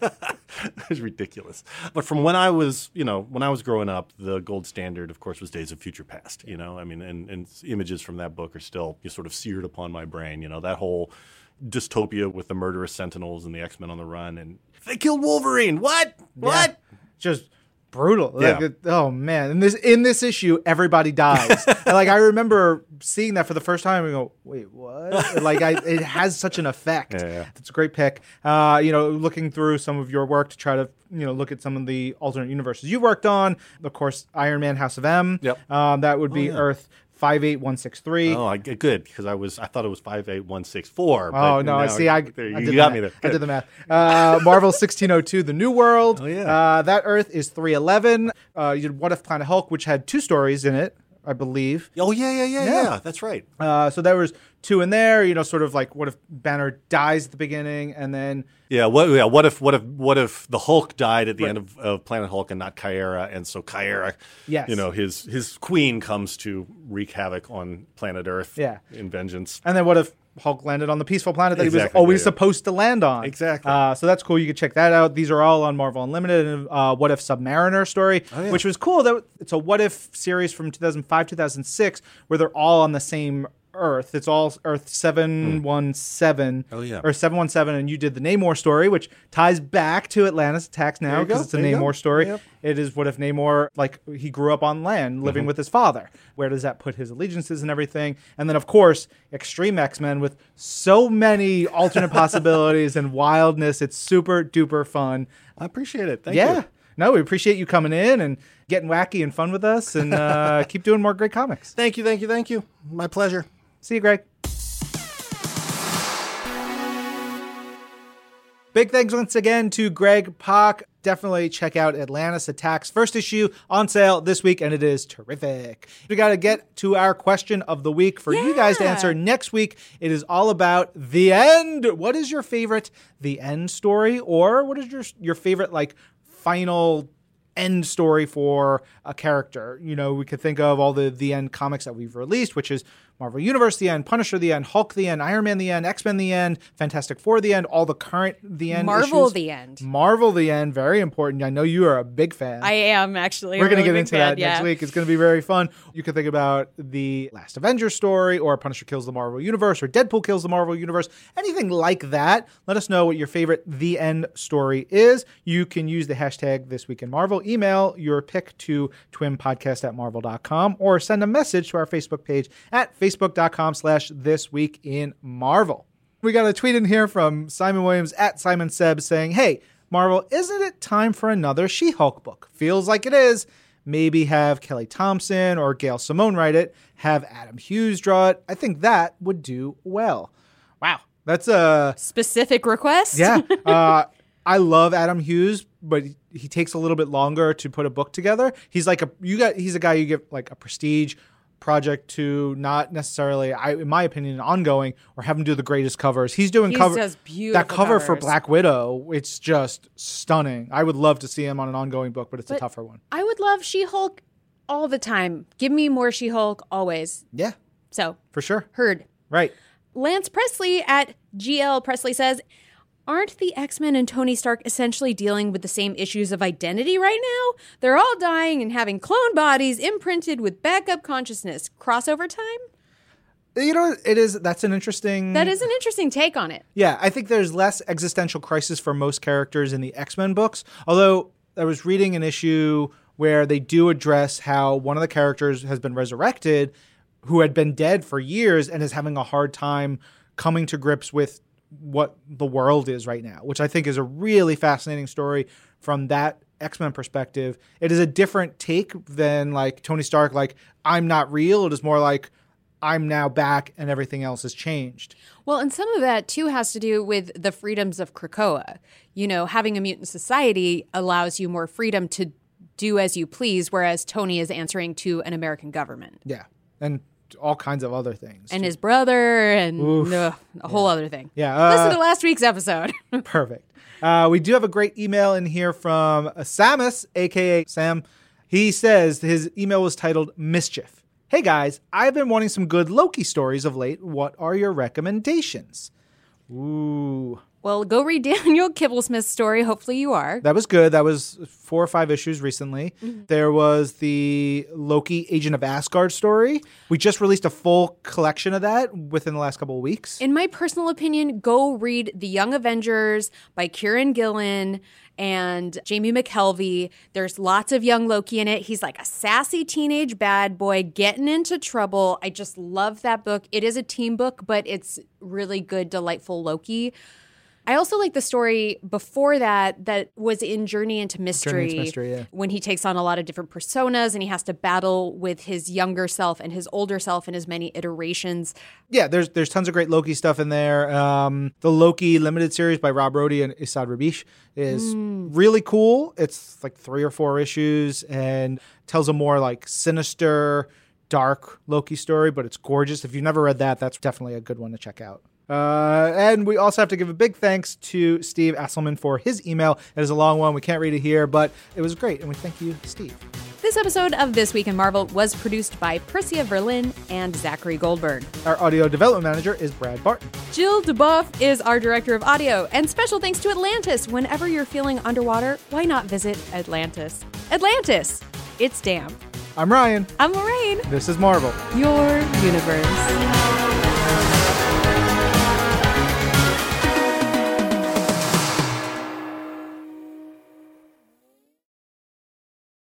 Speaker 4: it was ridiculous. But from when I was, you know, when I was growing up, the gold standard, of course, was Days of Future Past. You know, I mean, and, and images from that book are still you know, sort of seared upon my brain. You know, that whole dystopia with the murderous Sentinels and the X-Men on the run, and they killed Wolverine. What? What?
Speaker 1: Yeah. Just brutal. Like,
Speaker 4: Yeah.
Speaker 1: it- oh man! In this in this issue, everybody dies. And, like I remember seeing that for the first time and go, "Wait, what?" Like I, it has such an effect.
Speaker 4: Yeah, yeah.
Speaker 1: It's a great pick. Uh, you know, looking through some of your work to try to you know look at some of the alternate universes you worked on. Of course, Iron Man, House of M.
Speaker 4: Yep.
Speaker 1: Um, that would be
Speaker 4: yeah.
Speaker 1: Earth five eight one six three.
Speaker 4: Oh, I, good because I was I thought it was five eight one six four.
Speaker 1: Oh no! I see. I,
Speaker 4: there, you
Speaker 1: I did
Speaker 4: got
Speaker 1: the
Speaker 4: me
Speaker 1: math.
Speaker 4: there.
Speaker 1: I did the math. Uh, Marvel sixteen oh two, The New World.
Speaker 4: Oh, yeah.
Speaker 1: Uh, that Earth is three eleven. Uh, you did What If Planet Hulk, which had two stories in it, I believe.
Speaker 4: Oh yeah, yeah, yeah,
Speaker 1: Yeah.
Speaker 4: yeah. That's right.
Speaker 1: Uh, so there was two in there. You know, sort of like what if Banner dies at the beginning, and then
Speaker 4: Yeah. What? Yeah. What if? What if? What if the Hulk died at the
Speaker 1: Right.
Speaker 4: end of, of Planet Hulk and not Kyra? And so Kyra,
Speaker 1: Yes.
Speaker 4: you know, his his queen comes to wreak havoc on planet Earth.
Speaker 1: Yeah.
Speaker 4: In vengeance.
Speaker 1: and then what if Hulk landed on the peaceful planet that
Speaker 4: Exactly,
Speaker 1: he was always
Speaker 4: yeah, yeah.
Speaker 1: supposed to land on.
Speaker 4: Exactly.
Speaker 1: Uh, so that's cool. You can check that out. These are all on Marvel Unlimited. And uh, What If Submariner story,
Speaker 4: Oh, yeah.
Speaker 1: which was cool. That it's a What If series from two thousand five, two thousand six, where they're all on the same Earth. It's all Earth seven one seven.
Speaker 4: Oh, yeah.
Speaker 1: Or seven one seven, and you did the Namor story, which ties back to Atlantis Attacks
Speaker 4: There
Speaker 1: now
Speaker 4: you go.
Speaker 1: because it's a
Speaker 4: There you
Speaker 1: Namor
Speaker 4: go.
Speaker 1: story.
Speaker 4: Yep.
Speaker 1: It is what if Namor, like, he grew up on land, living
Speaker 4: Mm-hmm.
Speaker 1: with his father. Where does that put his allegiances and everything? And then, of course, Extreme X-Men with so many alternate possibilities and wildness. It's super duper fun.
Speaker 4: I appreciate it. Thank
Speaker 1: yeah.
Speaker 4: you.
Speaker 1: No, we appreciate you coming in and getting wacky and fun with us, and uh, keep doing more great comics.
Speaker 4: Thank you, thank you, thank you. My pleasure.
Speaker 1: See you, Greg. Big thanks once again to Greg Pak. Definitely check out Atlantis Attacks first issue on sale this week, and it is terrific. We got to get to our question of the week for you guys to
Speaker 2: Yeah.
Speaker 1: answer next week. It is all about the end. What is your favorite the end story, or what is your your favorite like final end story for a character? You know, we could think of all the the end comics that we've released, which is Marvel Universe the end, Punisher the end, Hulk the end, Iron Man the end, X-Men the end, Fantastic Four the end, all the current the end
Speaker 2: Marvel
Speaker 1: issues.
Speaker 2: the end.
Speaker 1: Marvel the end, very important. I know you are a big fan.
Speaker 2: I am actually.
Speaker 1: We're
Speaker 2: a
Speaker 1: going to
Speaker 2: really
Speaker 1: get
Speaker 2: big
Speaker 1: into
Speaker 2: fan,
Speaker 1: that
Speaker 2: yeah.
Speaker 1: next week. It's going to be very fun. You can think about the Last Avenger story, or Punisher kills the Marvel Universe, or Deadpool kills the Marvel Universe, anything like that. Let us know what your favorite The End story is. You can use the hashtag This Week in Marvel. Email your pick to twimpodcast at marvel dot com, or send a message to our Facebook page at facebook.com slash This Week in Marvel. We got a tweet in here from Simon Williams at Simon Seb saying, "Hey, Marvel, isn't it time for another She-Hulk book? Feels like it is. Maybe have Kelly Thompson or Gail Simone write it. Have Adam Hughes draw it. I think that would do well." Wow. That's a...
Speaker 2: Specific request?
Speaker 1: Yeah. Uh, I love Adam Hughes, but he, he takes a little bit longer to put a book together. He's like a... You got. He's a guy you give like a prestige project to, not necessarily, I, in my opinion, ongoing, or have him do the greatest covers. He's doing
Speaker 2: He
Speaker 1: cover
Speaker 2: does beautiful
Speaker 1: that cover for
Speaker 2: covers.
Speaker 1: Black Widow. It's just stunning. I would love to see him on an ongoing book, but it's a
Speaker 2: But-
Speaker 1: tougher one.
Speaker 2: I would love She-Hulk all the time. Give me more She-Hulk always.
Speaker 1: Yeah,
Speaker 2: So,
Speaker 1: for sure.
Speaker 2: heard.
Speaker 1: Right.
Speaker 2: Lance Presley at G L Presley says, aren't the X-Men and Tony Stark essentially dealing with the same issues of identity right now? They're all dying and having clone bodies imprinted with backup consciousness. Crossover time?
Speaker 1: You know, it is. That's an interesting.
Speaker 2: That is an interesting take on it.
Speaker 1: Yeah, I think there's less existential crisis for most characters in the X-Men books. Although I was reading an issue where they do address how one of the characters has been resurrected, who had been dead for years and is having a hard time coming to grips with what the world is right now, which I think is a really fascinating story from that X-Men perspective. It is a different take than like Tony Stark, like, I'm not real. It is more like, I'm now back and everything else has changed.
Speaker 2: Well, and some of that, too, has to do with the freedoms of Krakoa. You know, having a mutant society allows you more freedom to do as you please, whereas Tony is answering to an American government.
Speaker 1: Yeah. And all kinds of other things.
Speaker 2: And
Speaker 1: too.
Speaker 2: his brother and ugh, a whole other thing.
Speaker 1: Yeah, uh,
Speaker 2: Listen to last week's episode.
Speaker 1: Perfect. Uh, we do have a great email in here from uh, Samus, a k a. Sam. He says his email was titled Mischief. Hey guys, I've been wanting some good Loki stories of late. What are your recommendations? Ooh.
Speaker 2: Well, go read Daniel Kibblesmith's story. Hopefully you are.
Speaker 1: That was good. That was four or five issues recently.
Speaker 2: Mm-hmm.
Speaker 1: There was the Loki Agent of Asgard story. We just released a full collection of that within the last couple of weeks.
Speaker 2: In my personal opinion, go read The Young Avengers by Kieran Gillen and Jamie McKelvey. There's lots of young Loki in it. He's like a sassy teenage bad boy getting into trouble. I just love that book. It is a team book, but it's really good, delightful Loki. I also like the story before that that was in Journey into Mystery,
Speaker 1: Journey into Mystery, yeah.
Speaker 2: when he takes on a lot of different personas and he has to battle with his younger self and his older self in his many iterations.
Speaker 1: Yeah, there's there's tons of great Loki stuff in there. Um, the Loki limited series by Rob Rhodey and Isad Rabish is really cool. It's like three or four issues and tells a more like sinister, dark Loki story, but it's gorgeous. If you've never read that, that's definitely a good one to check out. Uh, and we also have to give a big thanks to Steve Asselman for his email. It is a long one. We can't read it here, but it was great. And we thank you, Steve.
Speaker 2: This episode of This Week in Marvel was produced by Persia Verlin and Zachary Goldberg.
Speaker 1: Our audio development manager is Brad Barton.
Speaker 2: Jill DeBuff is our director of audio. And special thanks to Atlantis. Whenever you're feeling underwater, why not visit Atlantis? Atlantis! It's damp.
Speaker 1: I'm Ryan.
Speaker 2: I'm Lorraine.
Speaker 1: This is Marvel.
Speaker 2: Your universe.